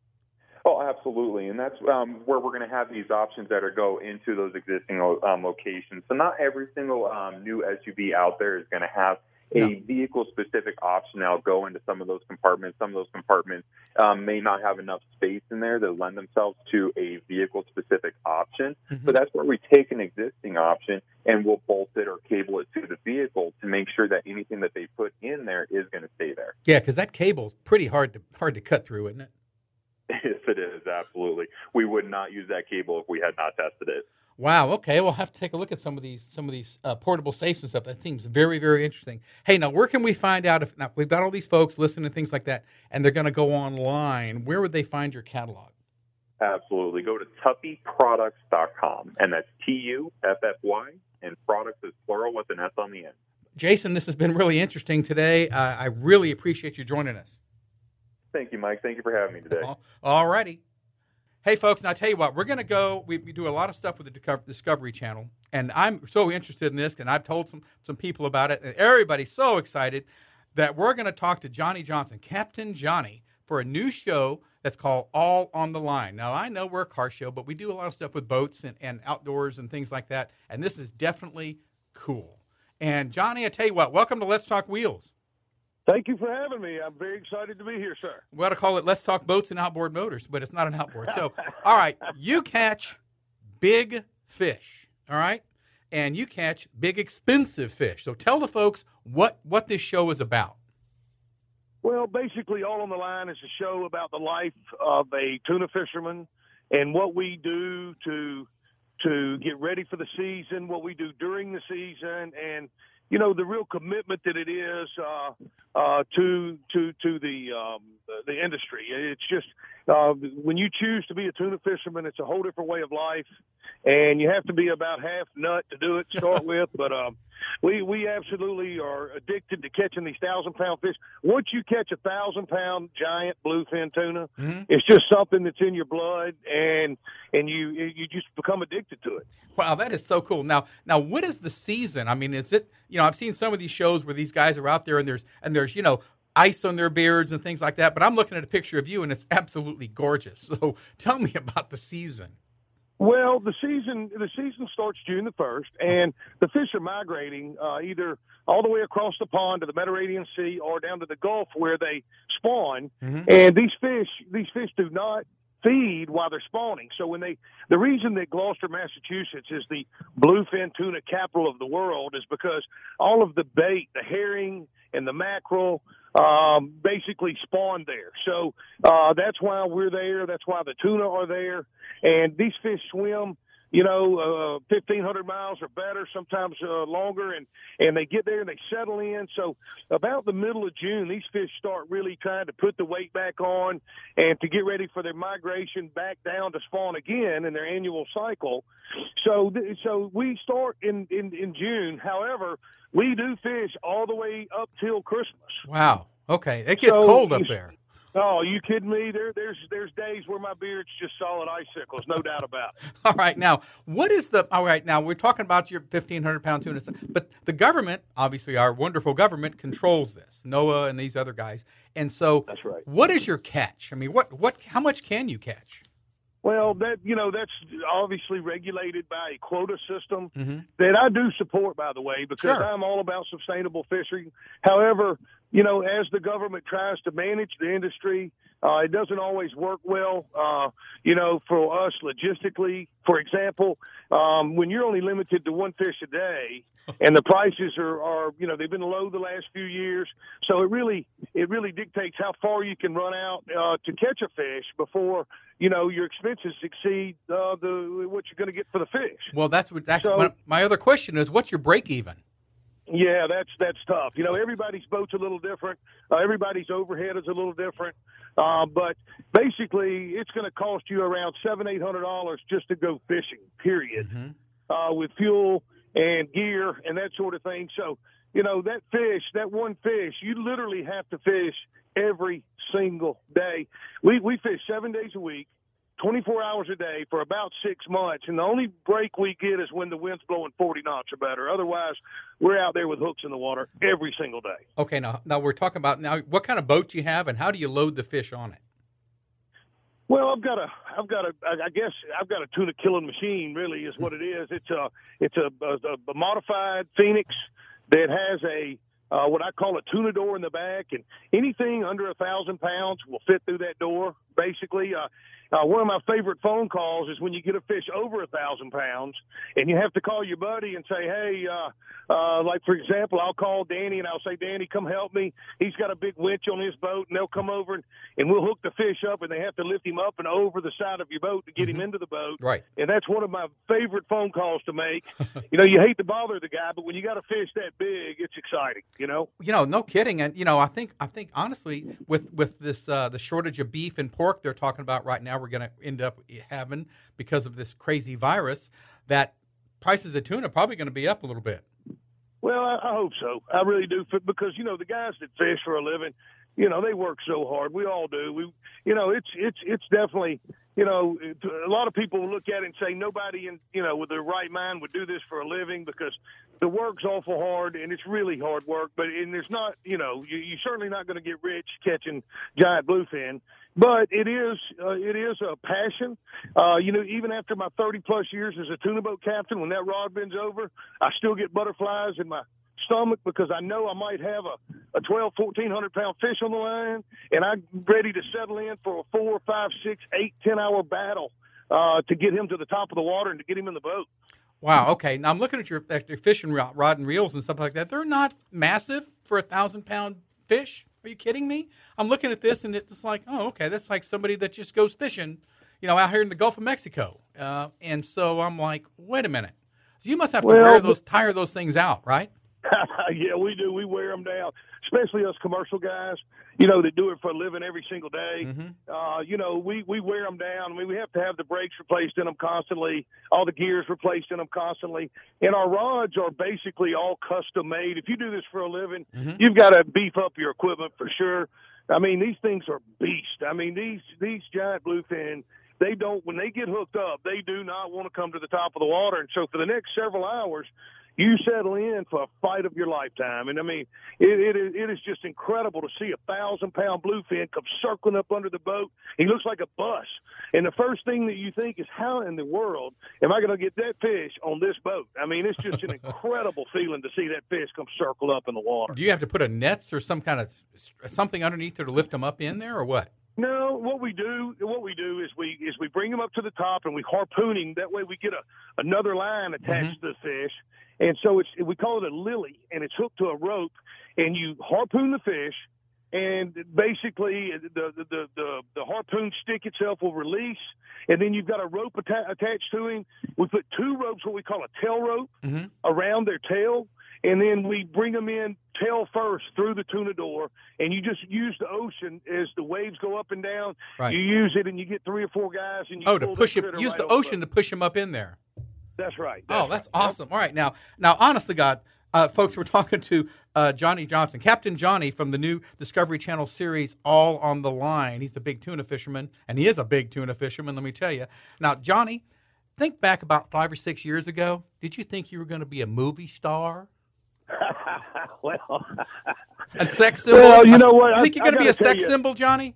Oh, absolutely. And that's um, where we're going to have these options that are go into those existing um, locations. So not every single um, new S U V out there is going to have a No. vehicle-specific option that'll go into some of those compartments. Some of those compartments um, may not have enough space in there to lend themselves to a vehicle-specific option. Mm-hmm. So that's where we take an existing option and we'll bolt it or cable it to the vehicle to make sure that anything that they put in there is going to stay there. Yeah, because that cable's pretty hard to hard to cut through, isn't it? Yes, it is, absolutely. We would not use that cable if we had not tested it. Wow. Okay. We'll have to take a look at some of these some of these uh, portable safes and stuff. That seems very very interesting. Hey, now where can we find out if now we've got all these folks listening to things like that, and they're going to go online? Where would they find your catalog? Absolutely. Go to tuffy products dot com, and that's T U F F Y, and products is plural with an S on the end. Jason, this has been really interesting today. Uh, I really appreciate you joining us. Thank you, Mike. Thank you for having me today. All righty. Hey, folks, and I tell you what, we're going to go. We, we do a lot of stuff with the Discovery Channel, and I'm so interested in this, and I've told some, some people about it, and everybody's so excited that we're going to talk to Johnny Johnson, Captain Johnny, for a new show that's called All on the Line. Now, I know we're a car show, but we do a lot of stuff with boats and, and outdoors and things like that, and this is definitely cool. And, Johnny, I tell you what, welcome to Let's Talk Wheels. Thank you for having me. I'm very excited to be here, sir. We ought to call it Let's Talk Boats and Outboard Motors, but it's not an outboard. So, all right, you catch big fish, all right? And you catch big, expensive fish. So tell the folks what, what this show is about. Well, basically, All on the Line is a show about the life of a tuna fisherman and what we do to to get ready for the season, what we do during the season, and you know, the real commitment that it is uh, uh, to to to the um, the industry. It's just uh, when you choose to be a tuna fisherman, it's a whole different way of life, and you have to be about half nut to do it to start with. But um, we we absolutely are addicted to catching these thousand pound fish. Once you catch a thousand pound giant bluefin tuna, Mm-hmm. it's just something that's in your blood, and and you you just become addicted to it. Wow, that is so cool. Now, now, what is the season? I mean, is it, you know, I've seen some of these shows where these guys are out there and there's, and there's, you know, ice on their beards and things like that, but I'm looking at a picture of you and it's absolutely gorgeous. So tell me about the season. Well, the season the season starts June the first, and the fish are migrating uh, either all the way across the pond to the Mediterranean Sea or down to the Gulf where they spawn. Mm-hmm. And these fish these fish do not feed while they're spawning. So when they the reason that Gloucester, Massachusetts is the bluefin tuna capital of the world is because all of the bait, the herring and the mackerel, um, basically spawn there. So uh, that's why we're there. That's why the tuna are there. And these fish swim, you know, uh, fifteen hundred miles or better, sometimes uh, longer, and, and they get there and they settle in. So about the middle of June, these fish start really trying to put the weight back on and to get ready for their migration back down to spawn again in their annual cycle. So th- so we start in, in, in June. However, we do fish all the way up till Christmas. Wow. Okay. It gets So cold up you- there. Oh, you kidding me? There, there's there's days where my beard's just solid icicles, no doubt about it. All right. Now, what is the, all right, now we're talking about your fifteen hundred pound tuna, but the government, obviously our wonderful government, controls this, NOAA and these other guys. And so That's right. what is your catch? I mean, what, what, how much can you catch? Well, that you know that's obviously regulated by a quota system Mm-hmm. that I do support, by the way, because Sure. I'm all about sustainable fishing. However, you know, as the government tries to manage the industry, uh, it doesn't always work well. Uh, you know, for us logistically, for example, um, when you're only limited to one fish a day, and the prices are, are, you know, they've been low the last few years, so it really it really dictates how far you can run out uh, to catch a fish before, you know, your expenses exceed uh, the what you're going to get for the fish. Well, that's what. That's So- my, my other question is, what's your break even? Yeah, that's that's tough. You know, everybody's boat's a little different. Uh, everybody's overhead is a little different. Uh, but basically, it's going to cost you around seven, eight hundred dollars just to go fishing. Period. Mm-hmm. Uh, with fuel and gear and that sort of thing. So, you know, that fish, that one fish, you literally have to fish every single day. We we fish seven days a week, twenty-four hours a day for about six months. And the only break we get is when the wind's blowing forty knots or better. Otherwise, we're out there with hooks in the water every single day. Okay, now now we're talking about now what kind of boat you have and how do you load the fish on it? Well, I've got a, I've got a, I guess I've got a tuna killing machine. Really, is what it is. It's a, it's a, a, a modified Phoenix that has a, uh, what I call a tuna door in the back, and anything under a thousand pounds will fit through that door. Basically, uh, uh, one of my favorite phone calls is when you get a fish over a thousand pounds, and you have to call your buddy and say, "Hey, uh, uh, like for example, I'll call Danny and I'll say, Danny, come help me. He's got a big winch on his boat, and they'll come over and, and we'll hook the fish up, and they have to lift him up and over the side of your boat to get Mm-hmm. him into the boat." Right. And that's one of my favorite phone calls to make. You know, you hate to bother the guy, but when you got a fish that big, it's exciting. You know. You know, no kidding, and you know, I think I think honestly, with with this uh, the shortage of beef and pork they're talking about right now, we're going to end up having because of this crazy virus. That prices of tuna are probably going to be up a little bit. Well, I, I hope so. I really do, because you know the guys that fish for a living, you know, they work so hard. We all do. We, you know, it's it's it's definitely, you know, it, a lot of people look at it and say nobody in, you know, with their right mind would do this for a living, because the work's awful hard and it's really hard work. But and there's not, you know, you, you're certainly not going to get rich catching giant bluefin. But it is uh, it is a passion. Uh, you know, even after my thirty plus years as a tuna boat captain, when that rod bends over, I still get butterflies in my stomach, because I know I might have a, a twelve, fourteen hundred pound fish on the line, and I'm ready to settle in for a four, five, six, eight, ten hour battle uh, to get him to the top of the water and to get him in the boat. Wow. Okay. Now I'm looking at your, at your fishing rod, rod and reels and stuff like that. They're not massive for a thousand pound fish. Are you kidding me? I'm looking at this and it's just like, oh, okay, that's like somebody that just goes fishing, you know, out here in the Gulf of Mexico. Uh, and so I'm like, wait a minute. So you must have to Well, wear those, tire those things out, right? Yeah, we do. We wear them down, especially us commercial guys, you know, that do it for a living every single day. Mm-hmm. Uh, you know, we, we wear them down. I mean, we have to have the brakes replaced in them constantly, all the gears replaced in them constantly. And our rods are basically all custom made. If you do this for a living, Mm-hmm. you've got to beef up your equipment for sure. I mean, these things are beasts. I mean, these, these giant bluefin, they don't, when they get hooked up, they do not want to come to the top of the water. And so for the next several hours, you settle in for a fight of your lifetime. And I mean, it, it, is, it is just incredible to see a thousand pound bluefin come circling up under the boat. He looks like a bus. And the first thing that you think is, how in the world am I going to get that fish on this boat? I mean, it's just an incredible feeling to see that fish come circle up in the water. Do you have to put a nets or some kind of something underneath there to lift them up in there, or what? No, what we do, what we do is we is we bring him up to the top and we harpoon him. That way, we get a another line attached Mm-hmm. to the fish, and so it's we call it a lily, and it's hooked to a rope, and you harpoon the fish, and basically the the the the, the harpoon stick itself will release, and then you've got a rope atta- attached to him. We put two ropes, what we call a tail rope, Mm-hmm. around their tail. And then we bring them in tail first through the tuna door, and you just use the ocean as the waves go up and down. Right. You use it, and you get three or four guys, and you Oh, to pull push the it, critter use right the over. ocean to push them up in there. That's right. Oh, that's right. awesome. All right, now, now, honestly, God, uh, folks, we're talking to uh, Johnny Johnson, Captain Johnny from the new Discovery Channel series, All on the Line. He's a big tuna fisherman, and he is a big tuna fisherman, let me tell you. Now, Johnny, think back about five or six years ago. Did you think you were going to be a movie star? Well, A sex symbol? Well, you know what? You think I- you're going to I be a gotta tell sex you- symbol, Johnny?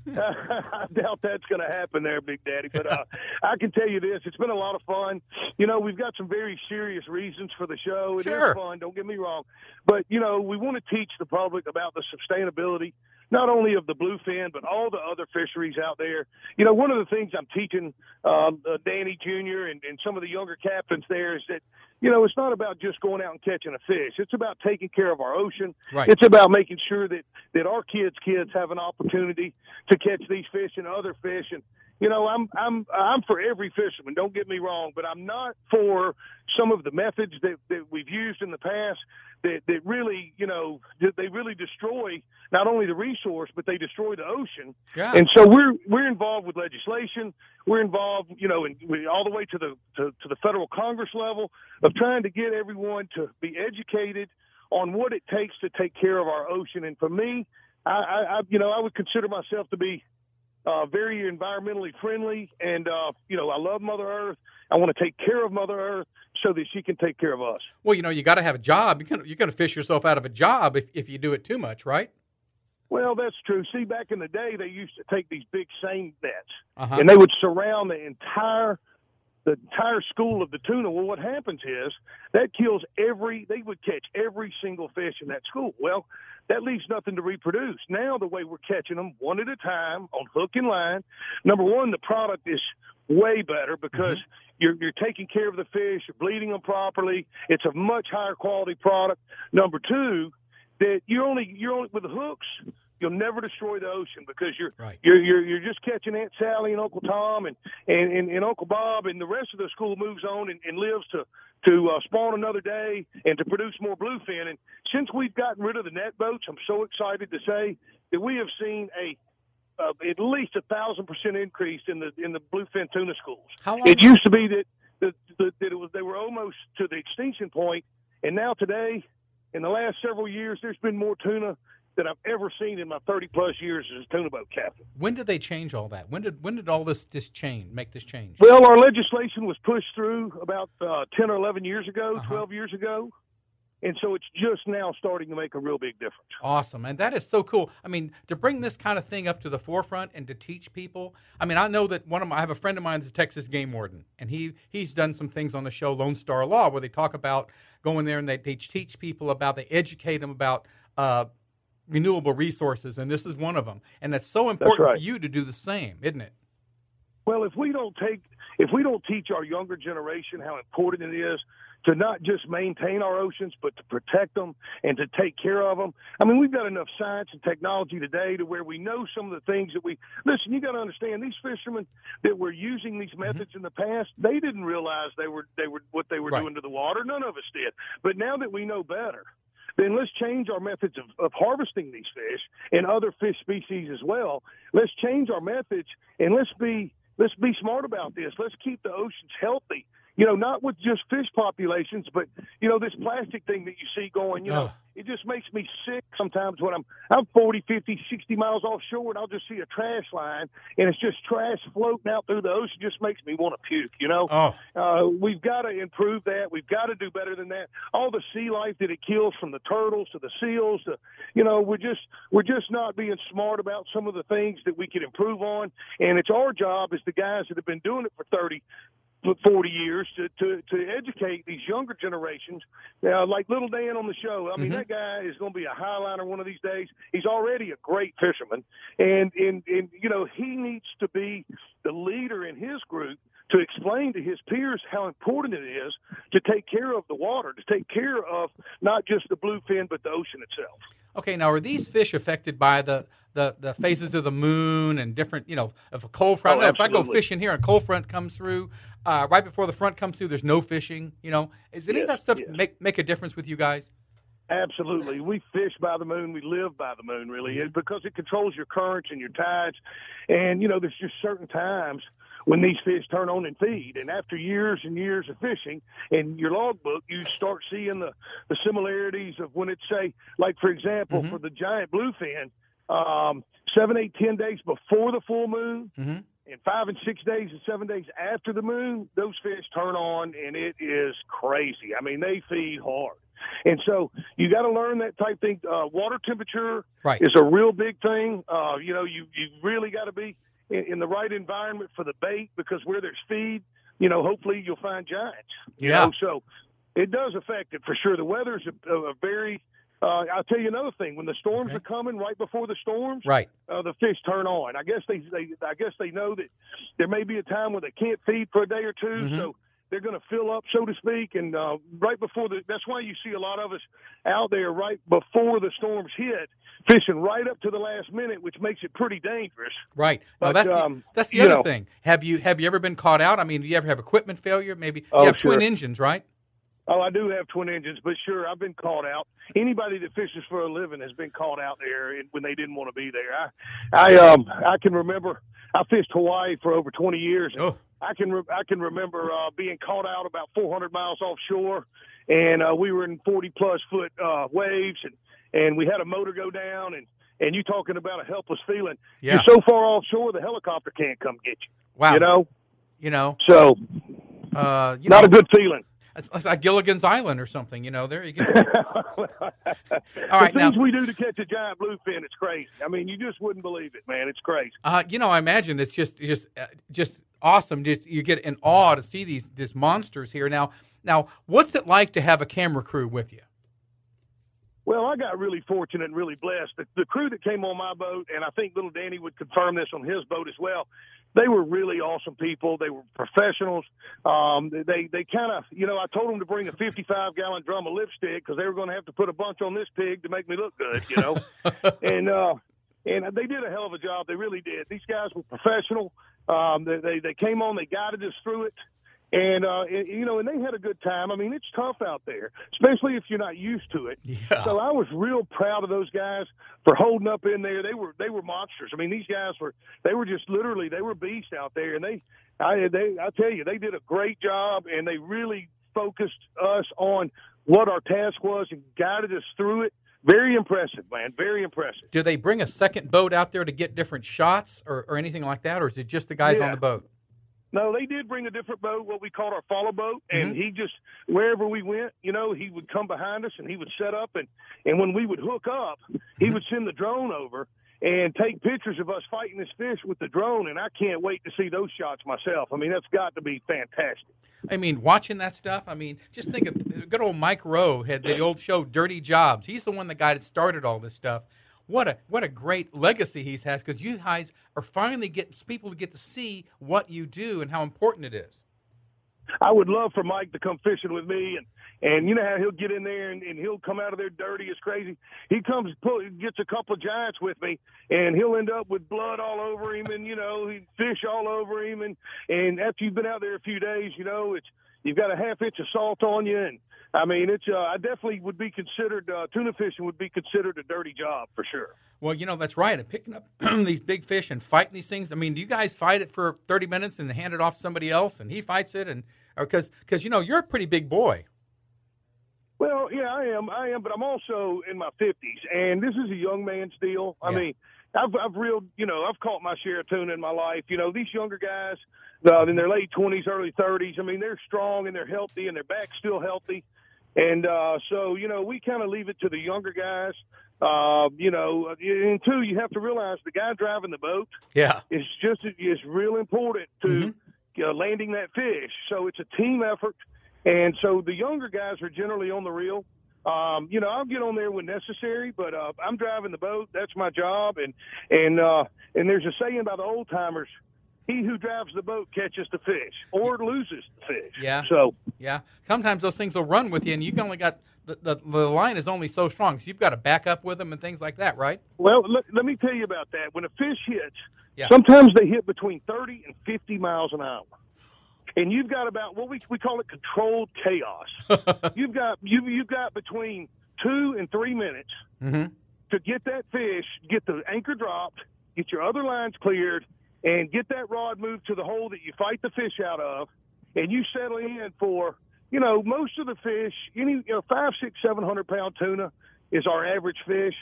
I doubt that's going to happen there, Big Daddy. But uh, I can tell you this: it's been a lot of fun. You know, we've got some very serious reasons for the show. It Sure. is fun. Don't get me wrong, but you know, we want to teach the public about the sustainability, not only of the bluefin, but all the other fisheries out there. You know, one of the things I'm teaching um, uh, Danny Junior and, and some of the younger captains there is that, you know, it's not about just going out and catching a fish. It's about taking care of our ocean. Right. It's about making sure that, that our kids' kids have an opportunity to catch these fish and other fish. And, you know, I'm I'm I'm for every fisherman, don't get me wrong, but I'm not for some of the methods that, that we've used in the past that, that really, you know, that they really destroy not only the resource, but they destroy the ocean. Yeah. And so we're we're involved with legislation. We're involved, you know, in, we, all the way to the to, to the federal Congress level of trying to get everyone to be educated on what it takes to take care of our ocean. And for me, I, I, I you know, I would consider myself to be uh, very environmentally friendly, and uh, you know, I love Mother Earth. I want to take care of Mother Earth so that she can take care of us. Well, you know, you got to have a job. You're gonna, you're going to fish yourself out of a job if, if you do it too much, right? Well, that's true. See, back in the day, they used to take these big seine nets, Uh-huh. and they would surround the entire the entire school of the tuna. Well, what happens is that kills every. They would catch every single fish in that school. Well, that leaves nothing to reproduce. Now, the way we're catching them, one at a time on hook and line. Number one, the product is way better because mm-hmm. you're you're taking care of the fish, you're bleeding them properly. It's a much higher quality product. Number two, that you're only you're only with the hooks. You'll never destroy the ocean because you're right. you're, you're you're just catching Aunt Sally and Uncle Tom and, and, and, and Uncle Bob, and the rest of the school moves on and, and lives to to uh, spawn another day and to produce more bluefin. And since we've gotten rid of the net boats, I'm so excited to say that we have seen a uh, at least a thousand percent increase in the in the bluefin tuna schools. How long It used to be that that, that it was they were almost to the extinction point, and now today, in the last several years, there's been more tuna than I've ever seen in my thirty plus years as a tuna boat captain. When did they change all that? When did when did all this this change make this change? Well, our legislation was pushed through about uh, ten or eleven years ago, uh-huh. twelve years ago, and so it's just now starting to make a real big difference. Awesome, and that is so cool. I mean, to bring this kind of thing up to the forefront and to teach people. I mean, I know that one of my I have a friend of mine that's a Texas game warden, and he he's done some things on the show Lone Star Law where they talk about going there and they, they teach people about, they educate them about uh, renewable resources, and this is one of them. And that's so important that's right. for you to do the same, isn't it? Well, if we don't take, if we don't teach our younger generation how important it is to not just maintain our oceans, but to protect them and to take care of them. I mean, we've got enough science and technology today to where we know some of the things that we, listen, you got to understand these fishermen that were using these methods mm-hmm. in the past, they didn't realize they were, they were, what they were right. doing to the water. None of us did. But now that we know better, then let's change our methods of, of harvesting these fish and other fish species as well. Let's change our methods and let's be, let's be smart about this. Let's keep the oceans healthy. You know, not with just fish populations, but, you know, this plastic thing that you see going, you know, oh. it just makes me sick sometimes when I'm I'm forty, fifty, sixty miles offshore and I'll just see a trash line and it's just trash floating out through the ocean. It just makes me want to puke, you know. Oh. Uh, we've got to improve that. We've got to do better than that. All the sea life that it kills, from the turtles to the seals, to, you know, we're just we're just not being smart about some of the things that we can improve on. And it's our job as the guys that have been doing it for thirty, forty years to, to, to educate these younger generations, uh, like Little Dan on the show. I mean, mm-hmm. that guy is going to be a highliner one of these days. He's already a great fisherman. And, and, and, you know, he needs to be the leader in his group to explain to his peers how important it is to take care of the water, to take care of not just the bluefin, but the ocean itself. Okay, now are these fish affected by the, the, the phases of the moon and different, you know, if a cold front, Oh, if I go fishing here and a cold front comes through, uh, right before the front comes through, there's no fishing, you know. Is any yes, of that stuff yes. make make a difference with you guys? Absolutely. We fish by the moon. We live by the moon, really, mm-hmm. because it controls your currents and your tides. And, you know, there's just certain times when these fish turn on and feed. And after years and years of fishing, in your logbook, you start seeing the, the similarities of when it's, say, like, for example, mm-hmm. for the giant bluefin, um, seven, eight, ten days before the full moon, mm-hmm. and five and six days and seven days after the moon, those fish turn on, and it is crazy. I mean, they feed hard. And so you got to learn that type thing. Uh, water temperature right. is a real big thing. Uh, you know, you, you really got to be in, in the right environment for the bait, because where there's feed, you know, hopefully you'll find giants. You yeah. know, so it does affect it for sure. The weather's a, a very uh, – I'll tell you another thing. When the storms okay. are coming, right before the storms, right. uh, the fish turn on. I guess they, they I guess they know that there may be a time where they can't feed for a day or two, mm-hmm. so – they're going to fill up, so to speak, and uh, right before the – that's why you see a lot of us out there right before the storms hit, fishing right up to the last minute, which makes it pretty dangerous. Right. But, now, that's um, the, that's the you other know, thing. Have you have you ever been caught out? I mean, do you ever have equipment failure? Maybe oh, you have sure. twin engines, right? Oh, I do have twin engines, but sure, I've been caught out. Anybody that fishes for a living has been caught out there when they didn't want to be there. I, I, um, I can remember I fished Hawaii for over twenty years. Oh. I can re- I can remember uh, being caught out about four hundred miles offshore, and uh, we were in forty plus foot uh, waves, and, and we had a motor go down, and, and you talking about a helpless feeling. Yeah. You're so far offshore, the helicopter can't come get you. Wow. You know. You know. So. Uh, you not know, a good feeling. It's, it's like Gilligan's Island or something. You know. There you go. All right, the now things we do to catch a giant bluefin, it's crazy. I mean, you just wouldn't believe it, man. It's crazy. Uh, you know, I imagine it's just just uh, just awesome. Just you get in awe to see these these monsters here. Now, now, what's it like to have a camera crew with you? Well, I got really fortunate and really blessed. The, the crew that came on my boat, and I think little Danny would confirm this on his boat as well, they were really awesome people. They were professionals. Um, they they kind of, you know, I told them to bring a fifty-five gallon drum of lipstick because they were going to have to put a bunch on this pig to make me look good, you know. and uh, and they did a hell of a job. They really did. These guys were professional. Um, they, they they came on. They guided us through it. And, uh, and, you know, and they had a good time. I mean, it's tough out there, especially if you're not used to it. Yeah. So I was real proud of those guys for holding up in there. They were they were monsters. I mean, these guys were they were just literally they were beasts out there. And they I they I tell you, they did a great job, and they really focused us on what our task was and guided us through it. Very impressive, man. Very impressive. Do they bring a second boat out there to get different shots or, or anything like that, or is it just the guys Yeah. on the boat? No, they did bring a different boat, what we called our follow boat, and Mm-hmm. he just, wherever we went, you know, he would come behind us and he would set up, and, and when we would hook up, he Mm-hmm. would send the drone over and take pictures of us fighting this fish with the drone, and I can't wait to see those shots myself. I mean, that's got to be fantastic. I mean, watching that stuff, I mean, just think of good old Mike Rowe had the old show Dirty Jobs. He's the one, the guy that started all this stuff. What a what a great legacy he has, because you guys are finally getting people to get to see what you do and how important it is. I would love for Mike to come fishing with me, and, and you know how he'll get in there and, and he'll come out of there dirty as crazy. He comes, pull, gets a couple of giants with me, and he'll end up with blood all over him, and you know, he fish all over him, and and after you've been out there a few days, you know, it's you've got a half inch of salt on you, and I mean, it's uh, I definitely would be considered uh, tuna fishing would be considered a dirty job for sure. Well, you know, that's right. And picking up these big fish and fighting these things. I mean, do you guys fight it for thirty minutes and hand it off to somebody else and he fights it? And because, because you know, you're a pretty big boy. Well, yeah, I am. I am, but I'm also in my fifties, and this is a young man's deal. I Yeah. mean, I've, I've reeled, you know, I've caught my share of tuna in my life. You know, these younger guys uh, in their late twenties, early thirties, I mean, they're strong and they're healthy and their back's still healthy. And uh, so, you know, we kind of leave it to the younger guys. Uh, you know, and two, you have to realize the guy driving the boat Yeah. is just is real important to Mm-hmm. uh, landing that fish. So it's a team effort. And so the younger guys are generally on the reel. Um, you know, I'll get on there when necessary, but uh, I'm driving the boat. That's my job. And and uh, and there's a saying by the old timers: "He who drives the boat catches the fish, or loses the fish." Yeah. So Yeah. Sometimes those things will run with you, and you've only got the, the, the line is only so strong, so you've got to back up with them and things like that, right? well, let, let me tell you about that. When a fish hits, Yeah. sometimes they hit between thirty and fifty miles an hour. And you've got about what we we call it controlled chaos. you've got you you've got between two and three minutes Mm-hmm. to get that fish, get the anchor dropped, get your other lines cleared, and get that rod moved to the hole that you fight the fish out of, and you settle in for, you know, most of the fish, any you know, five, six, seven hundred pound tuna is our average fish.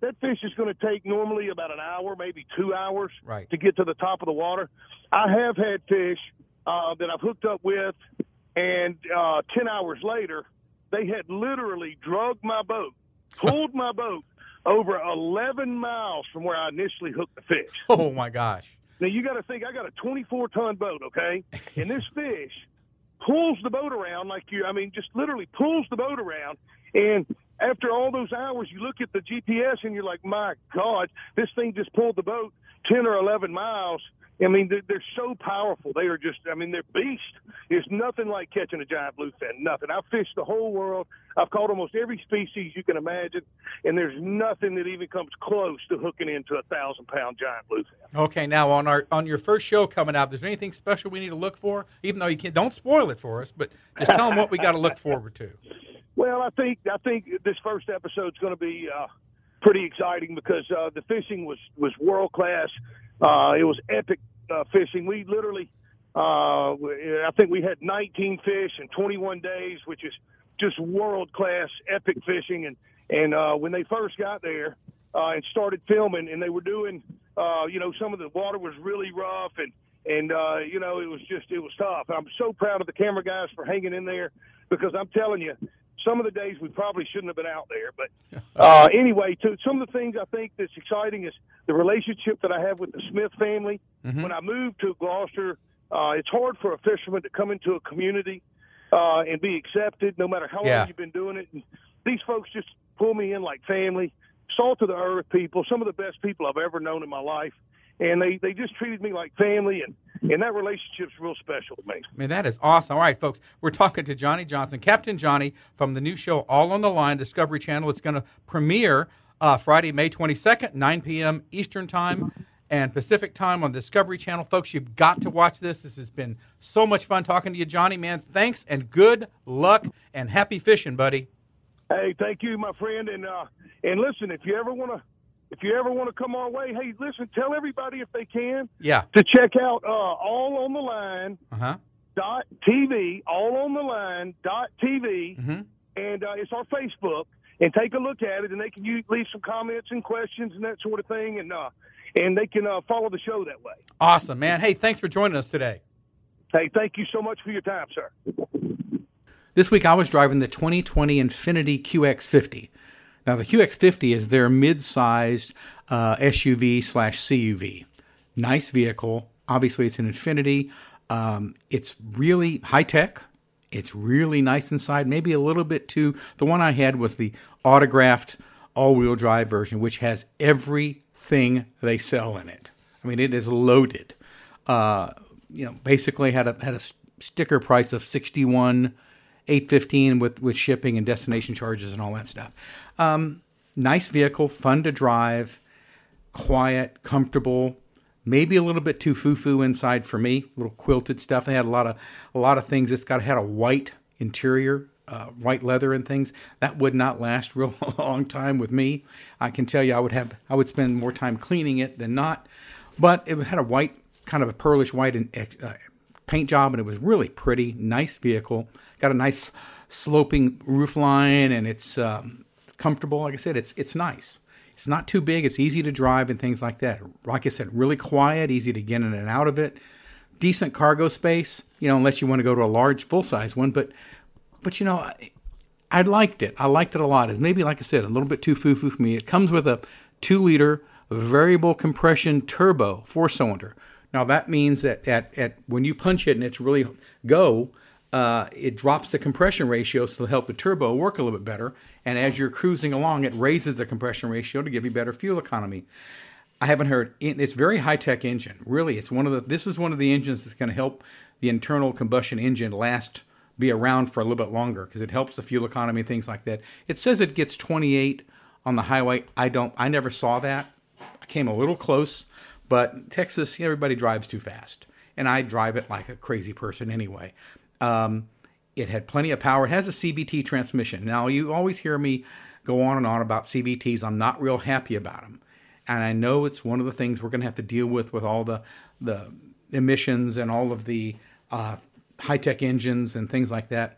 that fish is going to take normally about an hour, maybe two hours right. to get to the top of the water. I have had fish uh, that I've hooked up with, and uh, ten hours later, they had literally drugged my boat, pulled my boat over eleven miles from where I initially hooked the fish. Oh, my gosh. Now, you got to think, I got a twenty-four ton boat, okay? And this fish pulls the boat around like you, I mean, just literally pulls the boat around. And after all those hours, you look at the G P S and you're like, my God, this thing just pulled the boat ten or eleven miles. I mean, they're, they're so powerful. They are just, I mean, they're beasts. There's nothing like catching a giant bluefin, nothing. I've fished the whole world. I've caught almost every species you can imagine, and there's nothing that even comes close to hooking into a thousand-pound giant bluefin. Okay, now on our on your first show coming out, is there anything special we need to look for? Even though you can't, don't spoil it for us, but just tell them what we got to look forward to. Well, I think I think this first episode is going to be uh, pretty exciting because uh, the fishing was was world class. Uh, it was epic uh, fishing. We literally, uh, I think we had nineteen fish in twenty-one days, which is just world class epic fishing. And and uh, when they first got there uh, and started filming, and they were doing, uh, you know, some of the water was really rough, and and uh, you know, it was just it was tough. I'm so proud of the camera guys for hanging in there because I'm telling you, some of the days we probably shouldn't have been out there. But uh, anyway, to some of the things I think that's exciting is the relationship that I have with the Smith family. Mm-hmm. When I moved to Gloucester, uh, it's hard for a fisherman to come into a community uh, and be accepted no matter how yeah. long you've been doing it. And these folks just pull me in like family, salt of the earth people, some of the best people I've ever known in my life. And they, they just treated me like family, and, and that relationship's real special to me. I mean, that is awesome. All right, folks, we're talking to Johnny Johnson, Captain Johnny, from the new show All on the Line, Discovery Channel. It's going to premiere uh, Friday, May twenty-second, nine p.m. Eastern Time and Pacific Time on Discovery Channel. Folks, you've got to watch this. This has been so much fun talking to you, Johnny. Man, thanks, and good luck, and happy fishing, buddy. Hey, thank you, my friend. And uh, and listen, if you ever want to, If you ever want to come our way, hey, listen, tell everybody if they can yeah. to check out uh, all on the line uh-huh. dot T V, all on the line dot T V, mm-hmm. and uh, it's our Facebook, and take a look at it, and they can use, leave some comments and questions and that sort of thing, and uh, and they can uh, follow the show that way. Awesome, man. Hey, thanks for joining us today. Hey, thank you so much for your time, sir. This week I was driving the twenty twenty Infiniti Q X fifty. Now, the Q X fifty is their mid-sized uh, S U V slash C U V. Nice vehicle. Obviously, it's an Infiniti. Um, it's really high-tech. It's really nice inside. Maybe a little bit too. The one I had was the autographed all-wheel drive version, which has everything they sell in it. I mean, it is loaded. Uh, you know, basically had a had a sticker price of sixty-one thousand eight hundred fifteen dollars with with shipping and destination charges and all that stuff. Um, nice vehicle, fun to drive, quiet, comfortable, maybe a little bit too foo-foo inside for me, little quilted stuff. They had a lot of a lot of things. It's got had a white interior, uh, white leather and things. That would not last real long time with me. I can tell you I would have I would spend more time cleaning it than not. But it had a white, kind of a pearlish white uh, paint job, and it was really pretty, nice vehicle. Got a nice sloping roof line, and it's um, comfortable. Like I said, it's it's nice. It's not too big. It's easy to drive and things like that. Like I said, really quiet, easy to get in and out of it. Decent cargo space, you know, unless you want to go to a large full-size one. But, but you know, I, I liked it. I liked it a lot. It's maybe, like I said, a little bit too foo-foo for me. It comes with a two-liter variable compression turbo four-cylinder. Now, that means that at, at when you punch it and it's really go, Uh, it drops the compression ratio so to help the turbo work a little bit better. And as you're cruising along, it raises the compression ratio to give you better fuel economy. I haven't heard, it's very high-tech engine. Really, it's one of the, this is one of the engines that's going to help the internal combustion engine last, be around for a little bit longer because it helps the fuel economy, things like that. It says it gets twenty-eight on the highway. I don't, I never saw that. I came a little close, but Texas, everybody drives too fast. And I drive it like a crazy person anyway. Um, it had plenty of power. It has a C V T transmission. Now, you always hear me go on and on about C V Ts. I'm not real happy about them. And I know it's one of the things we're going to have to deal with with all the, the emissions and all of the uh, high-tech engines and things like that.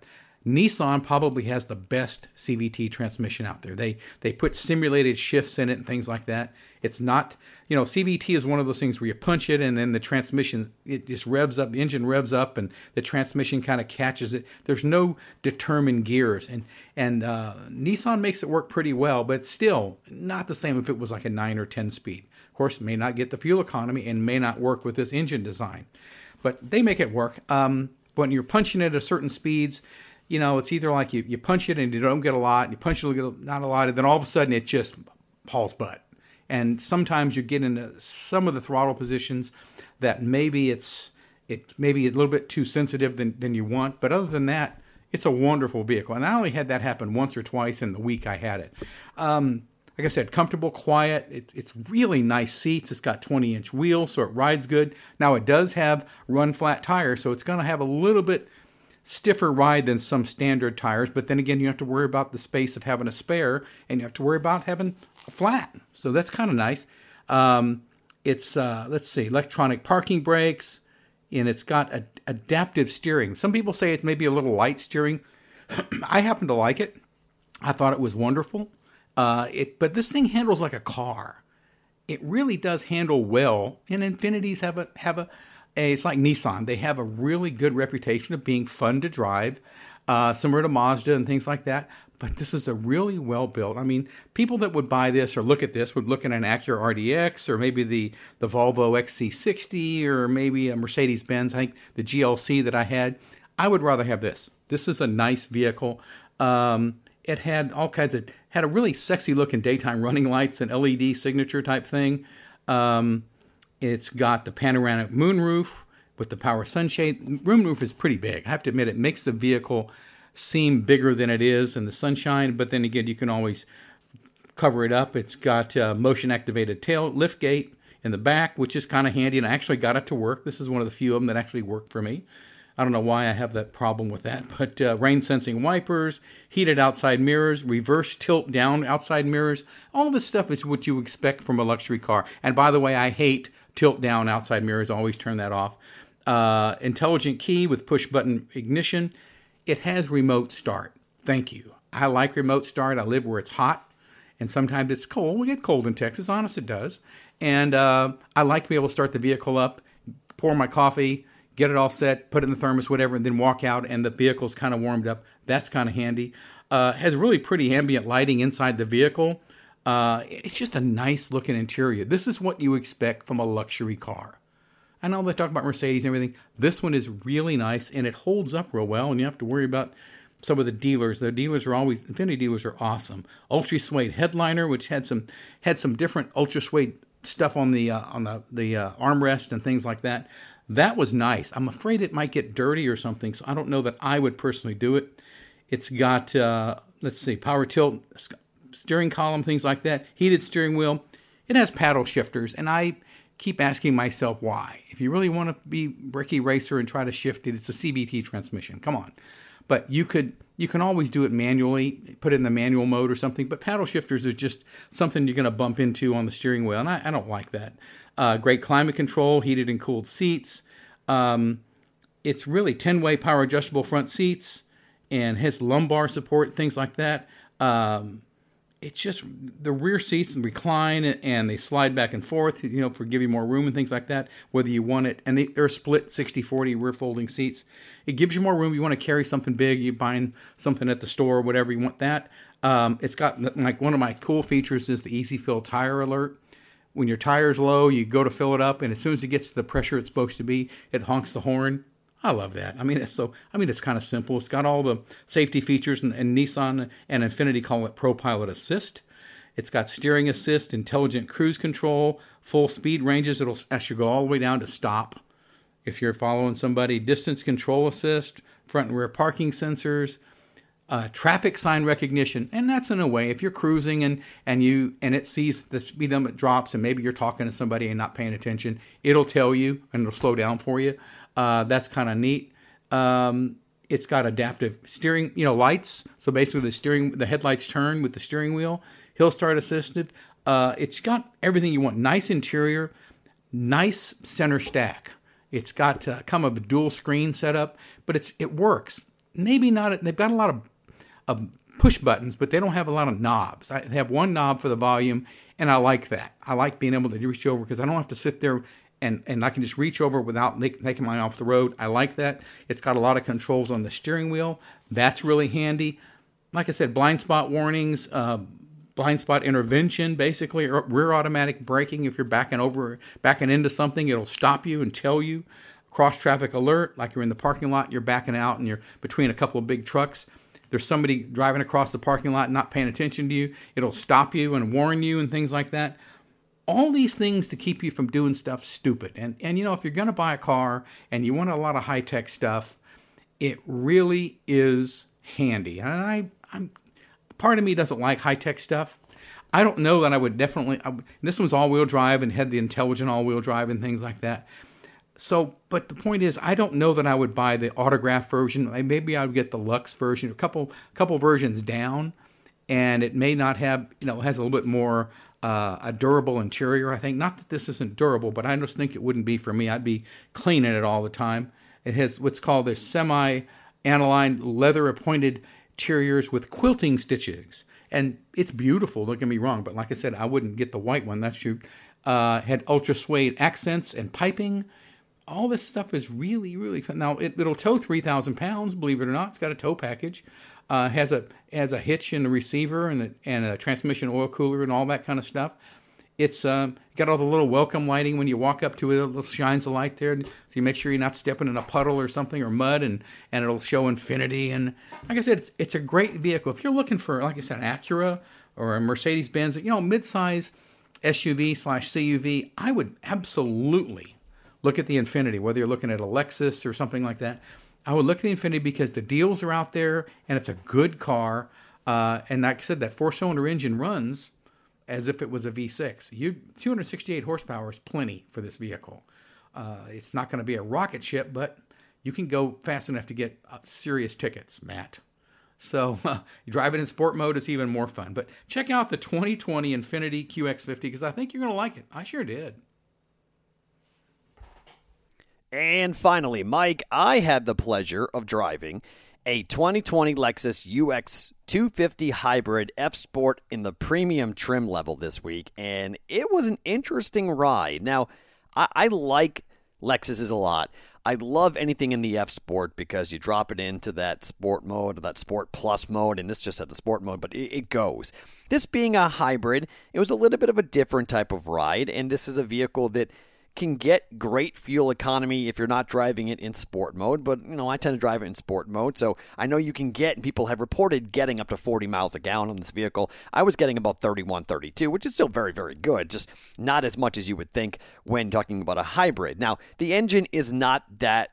Nissan probably has the best C V T transmission out there. They they put simulated shifts in it and things like that. It's not, you know, C V T is one of those things where you punch it and then the transmission, it just revs up, the engine revs up and the transmission kind of catches it. There's no determined gears. And, and uh, Nissan makes it work pretty well, but still not the same if it was like a nine or ten speed. Of course, it may not get the fuel economy and may not work with this engine design. But they make it work. Um, when you're punching it at certain speeds, you know, it's either like you, you punch it and you don't get a lot, you punch it not a lot, and then all of a sudden it just hauls butt. And sometimes you get into some of the throttle positions that maybe it's it's maybe a little bit too sensitive than, than you want. But other than that, it's a wonderful vehicle. And I only had that happen once or twice in the week I had it. Um, like I said, comfortable, quiet. It, it's really nice seats. It's got twenty-inch wheels, so it rides good. Now, it does have run-flat tires, so it's going to have a little bit stiffer ride than some standard tires, but then again, you have to worry about the space of having a spare, and you have to worry about having a flat. So that's kind of nice. Um, it's, uh, let's see, electronic parking brakes, and it's got a, adaptive steering. Some people say it's maybe a little light steering. I happen to like it. I thought it was wonderful. Uh, it, but this thing handles like a car. It really does handle well, and Infinitis have a have a It's like Nissan. They have a really good reputation of being fun to drive, uh, similar to Mazda and things like that. But this is a really well built. I mean, people that would buy this or look at this would look at an Acura R D X or maybe the, the Volvo X C sixty or maybe a Mercedes-Benz. I think the G L C that I had. I would rather have this. This is a nice vehicle. Um, it had all kinds of, had a really sexy looking daytime running lights and L E D signature type thing. Um, It's got the panoramic moonroof with the power sunshade. Moonroof is pretty big. I have to admit, it makes the vehicle seem bigger than it is in the sunshine, but then again, you can always cover it up. It's got uh, motion-activated tail lift gate in the back, which is kind of handy, and I actually got it to work. This is one of the few of them that actually work for me. I don't know why I have that problem with that, but uh, rain-sensing wipers, heated outside mirrors, reverse tilt-down outside mirrors. All this stuff is what you expect from a luxury car. And by the way, I hate tilt-down outside mirrors. Always turn that off. Uh, intelligent key with push-button ignition. It has remote start. Thank you. I like remote start. I live where it's hot, and sometimes it's cold. We get cold in Texas. Honest, it does. And uh, I like to be able to start the vehicle up, pour my coffee, get it all set, put it in the thermos, whatever, and then walk out, and the vehicle's kind of warmed up. That's kind of handy. Uh, has really pretty ambient lighting inside the vehicle. Uh, it's just a nice-looking interior. This is what you expect from a luxury car. I know they talk about Mercedes and everything. This one is really nice, and it holds up real well, and you have to worry about some of the dealers. The dealers are always, Infiniti dealers are awesome. Ultra Suede headliner, which had some had some different Ultra Suede stuff on the uh, on the, the uh, armrest and things like that. That was nice. I'm afraid it might get dirty or something, so I don't know that I would personally do it. It's got, uh, let's see, power tilt, steering column, things like that, heated steering wheel. It has paddle shifters, and I keep asking myself why. If you really want to be Ricky Racer and try to shift it, it's a C V T transmission. Come on. But you could you can always do it manually, put it in the manual mode or something, but paddle shifters are just something you're going to bump into on the steering wheel, and I, I don't like that. Uh, great climate control, heated and cooled seats. Um, it's really ten-way power adjustable front seats and has lumbar support, things like that. Um, it's just the rear seats and recline and they slide back and forth, you know, for give you more room and things like that, whether you want it. And they, they're split sixty forty rear folding seats. It gives you more room. You want to carry something big, you buying something at the store or whatever, you want that. Um, it's got, like, one of my cool features is the Easy Fill Tire Alert. When your tire's low, you go to fill it up, and as soon as it gets to the pressure it's supposed to be, it honks the horn. I love that. I mean, it's so. I mean, it's kind of simple. It's got all the safety features, and, and Nissan and Infiniti call it ProPilot Assist. It's got steering assist, intelligent cruise control, full speed ranges. It'll actually go all the way down to stop if you're following somebody. Distance control assist, front and rear parking sensors. Uh, traffic sign recognition, and that's in a way if you're cruising and and you and it sees the speed limit drops and maybe you're talking to somebody and not paying attention, it'll tell you and it'll slow down for you. Uh, that's kind of neat. Um, it's got adaptive steering, you know, lights. So basically, the steering, the headlights turn with the steering wheel. Hill start assisted. Uh, it's got everything you want. Nice interior, nice center stack. It's got uh, kind of a dual screen setup, but it's it works. maybe not. They've got a lot of, of push buttons, but they don't have a lot of knobs. I, they have one knob for the volume, and I like that. I like being able to reach over because I don't have to sit there and, and I can just reach over without make, taking my eye off the road. I like that. It's got a lot of controls on the steering wheel. That's really handy. Like I said, blind spot warnings, uh, blind spot intervention, basically, or rear automatic braking. If you're backing over, backing into something, it'll stop you and tell you. Cross traffic alert, like you're in the parking lot, you're backing out and you're between a couple of big trucks. There's somebody driving across the parking lot not paying attention to you. It'll stop you and warn you and things like that. All these things to keep you from doing stuff stupid. And, and you know, if you're going to buy a car and you want a lot of high-tech stuff, it really is handy. And I, I'm part of me doesn't like high-tech stuff. I don't know that I would definitely... I, this one's all-wheel drive and had the intelligent all-wheel drive and things like that. So, but the point is, I don't know that I would buy the autograph version. Maybe I would get the Lux version, a couple couple versions down, and it may not have, you know, it has a little bit more uh, a durable interior, I think. Not that this isn't durable, but I just think it wouldn't be for me. I'd be cleaning it all the time. It has what's called the semi-aniline leather-appointed interiors with quilting stitches. And it's beautiful, don't get me wrong. But like I said, I wouldn't get the white one. That's you. Uh, had ultra suede accents and piping. All this stuff is really, really fun. Now, it, it'll tow three thousand pounds, believe it or not. It's got a tow package. Uh, has a has a hitch in the receiver and a, and a transmission oil cooler and all that kind of stuff. It's uh, got all the little welcome lighting when you walk up to it. It little shines a light there, so you make sure you're not stepping in a puddle or something or mud, and, and it'll show infinity. And like I said, it's, it's a great vehicle. If you're looking for, like I said, an Acura or a Mercedes-Benz, you know, midsize S U V slash C U V, I would absolutely look at the Infiniti, whether you're looking at a Lexus or something like that. I would look at the Infiniti because the deals are out there, and it's a good car. Uh, and like I said, that four-cylinder engine runs as if it was a V six. You, two hundred sixty-eight horsepower is plenty for this vehicle. Uh, it's not going to be a rocket ship, but you can go fast enough to get uh, serious tickets, Matt. So uh, you drive it in sport mode, it's even more fun. But check out the twenty twenty Infiniti Q X fifty because I think you're going to like it. I sure did. And finally, Mike, I had the pleasure of driving a twenty twenty Lexus U X two fifty Hybrid F-Sport in the premium trim level this week, and it was an interesting ride. Now, I, I like Lexuses a lot. I love anything in the F-Sport because you drop it into that sport mode or that sport plus mode, and this just had the sport mode, but it, it goes. This being a hybrid, it was a little bit of a different type of ride, and this is a vehicle that can get great fuel economy if you're not driving it in sport mode, but you know I tend to drive it in sport mode, so I know you can get, and people have reported getting up to forty miles a gallon on this vehicle. I was getting about thirty-one, thirty-two, which is still very, very good, just not as much as you would think when talking about a hybrid. Now, the engine is not that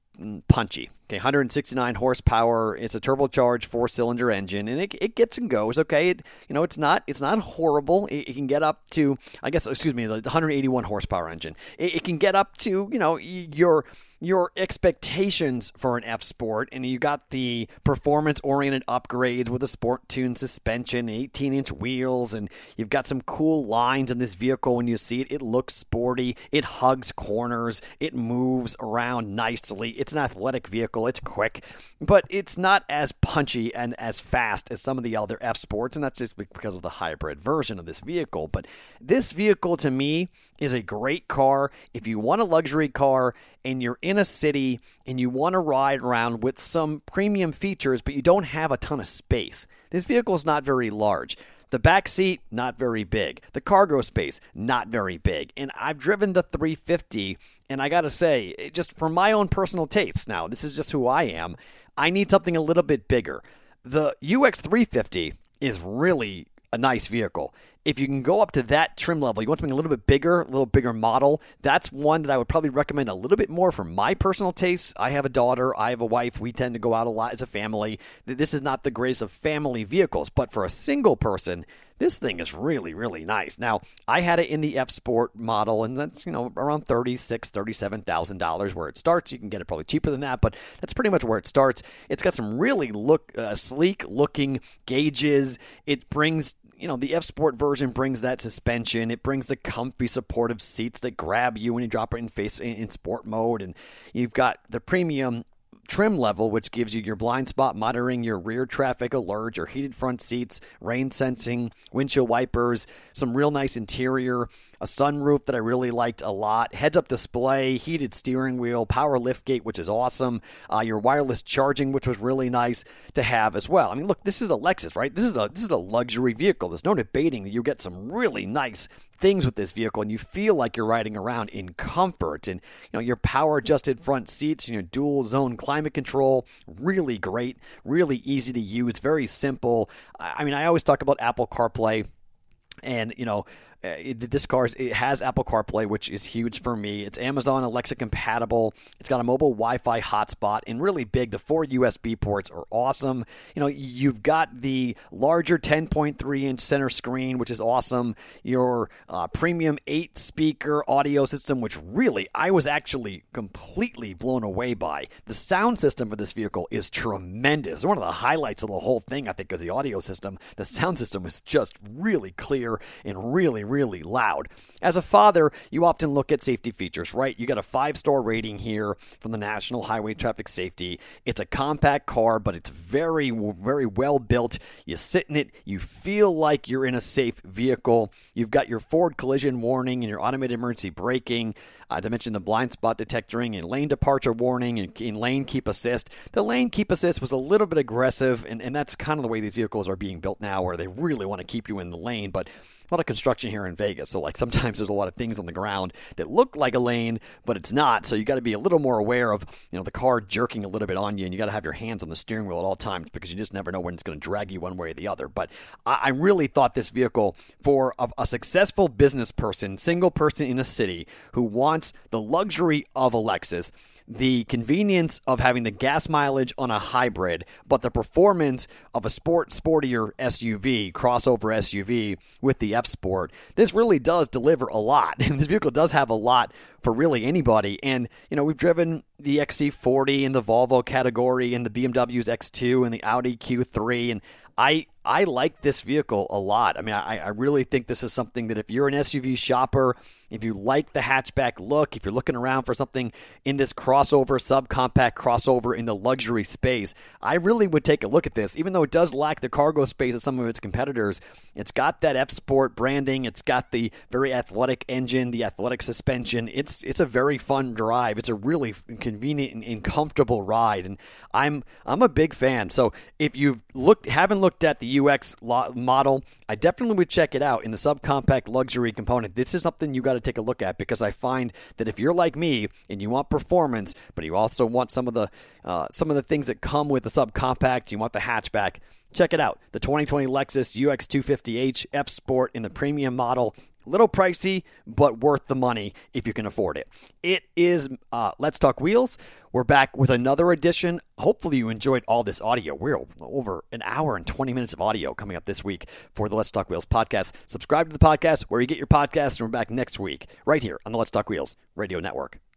punchy. Okay, one hundred sixty-nine horsepower. It's a turbocharged four-cylinder engine, and it it gets and goes. Okay, it, you know it's not it's not horrible. It, it can get up to, I guess, excuse me, the one hundred eighty-one horsepower engine. It, it can get up to, you know, your your expectations for an F-Sport, and you got the performance-oriented upgrades with a sport-tuned suspension, eighteen-inch wheels, and you've got some cool lines in this vehicle when you see it. It looks sporty. It hugs corners. It moves around nicely. It's an athletic vehicle. It's quick, but it's not as punchy and as fast as some of the other F-Sports, and that's just because of the hybrid version of this vehicle. But this vehicle, to me, is a great car. If you want a luxury car and you're in a city and you want to ride around with some premium features, but you don't have a ton of space, this vehicle is not very large. The back seat, not very big. The cargo space, not very big. And I've driven the three fifty, and I got to say, just for my own personal tastes, now, this is just who I am, I need something a little bit bigger. The U X three fifty is really a nice vehicle. If you can go up to that trim level, you want something a little bit bigger, a little bigger model, that's one that I would probably recommend a little bit more for my personal tastes. I have a daughter, I have a wife, we tend to go out a lot as a family. This is not the greatest of family vehicles, but for a single person, this thing is really, really nice. Now, I had it in the F-Sport model, and that's, you know, around thirty-six thousand dollars, thirty-seven thousand dollars where it starts. You can get it probably cheaper than that, but that's pretty much where it starts. It's got some really look uh, sleek-looking gauges. It brings, you know, the F-Sport version brings that suspension. It brings the comfy, supportive seats that grab you when you drop it in face in, in sport mode, and you've got the premium trim level, which gives you your blind spot monitoring, your rear traffic alert, your heated front seats, rain sensing, windshield wipers, some real nice interior, a sunroof that I really liked a lot, heads-up display, heated steering wheel, power liftgate, which is awesome, uh, your wireless charging, which was really nice to have as well. I mean, look, this is a Lexus, right? This is a this is a luxury vehicle. There's no debating that you get some really nice things with this vehicle, and you feel like you're riding around in comfort. And you know, your power-adjusted front seats, you know, dual-zone climate control, really great, really easy to use, very simple. I mean, I always talk about Apple CarPlay, and you know. Uh, this car is, it has Apple CarPlay, which is huge for me. It's Amazon Alexa compatible. It's got a mobile Wi-Fi hotspot, and really big. The four U S B ports are awesome. You know, you've got the larger ten point three inch center screen, which is awesome. Your uh, premium eight speaker audio system, which really I was actually completely blown away by. The sound system for this vehicle is tremendous. One of the highlights of the whole thing, I think, is the audio system. The sound system is just really clear and really, really loud. As a father, you often look at safety features, right? You got a five-star rating here from the National Highway Traffic Safety. It's a compact car, but it's very, very well built. You sit in it, you feel like you're in a safe vehicle. You've got your forward collision warning and your automated emergency braking. Uh, to mention the blind spot detecting and lane departure warning and, and lane keep assist. The lane keep assist was a little bit aggressive, and, and that's kind of the way these vehicles are being built now, where they really want to keep you in the lane, but a lot of construction here in Vegas, so like sometimes there's a lot of things on the ground that look like a lane, but it's not, so you got to be a little more aware of, you know, the car jerking a little bit on you, and you got to have your hands on the steering wheel at all times because you just never know when it's going to drag you one way or the other. But I, I really thought this vehicle, for a, a successful business person, single person in a city who wants the luxury of a Lexus, the convenience of having the gas mileage on a hybrid, but the performance of a sport sportier S U V, crossover S U V with the F-Sport, this really does deliver a lot. And this vehicle does have a lot for really anybody. And, you know, we've driven the X C forty in the Volvo category and the B M W's X two and the Audi Q three, and I I like this vehicle a lot. I mean, I, I really think this is something that if you're an S U V shopper, if you like the hatchback look, if you're looking around for something in this crossover, subcompact crossover in the luxury space, I really would take a look at this. Even though it does lack the cargo space of some of its competitors, it's got that F-Sport branding. It's got the very athletic engine, the athletic suspension. It's it's a very fun drive. It's a really convenient and, and comfortable ride, and I'm I'm a big fan. So if you've looked, haven't looked at the U X model, I definitely would check it out in the subcompact luxury component. This is something you got to take a look at, because I find that if you're like me and you want performance, but you also want some of the uh, some of the things that come with the subcompact, you want the hatchback, check it out. The twenty twenty Lexus U X two fifty H F-Sport in the premium model. A little pricey, but worth the money if you can afford it. It is uh, Let's Talk Wheels. We're back with another edition. Hopefully you enjoyed all this audio. We're over an hour and twenty minutes of audio coming up this week for the Let's Talk Wheels podcast. Subscribe to the podcast where you get your podcasts, and we're back next week right here on the Let's Talk Wheels Radio Network.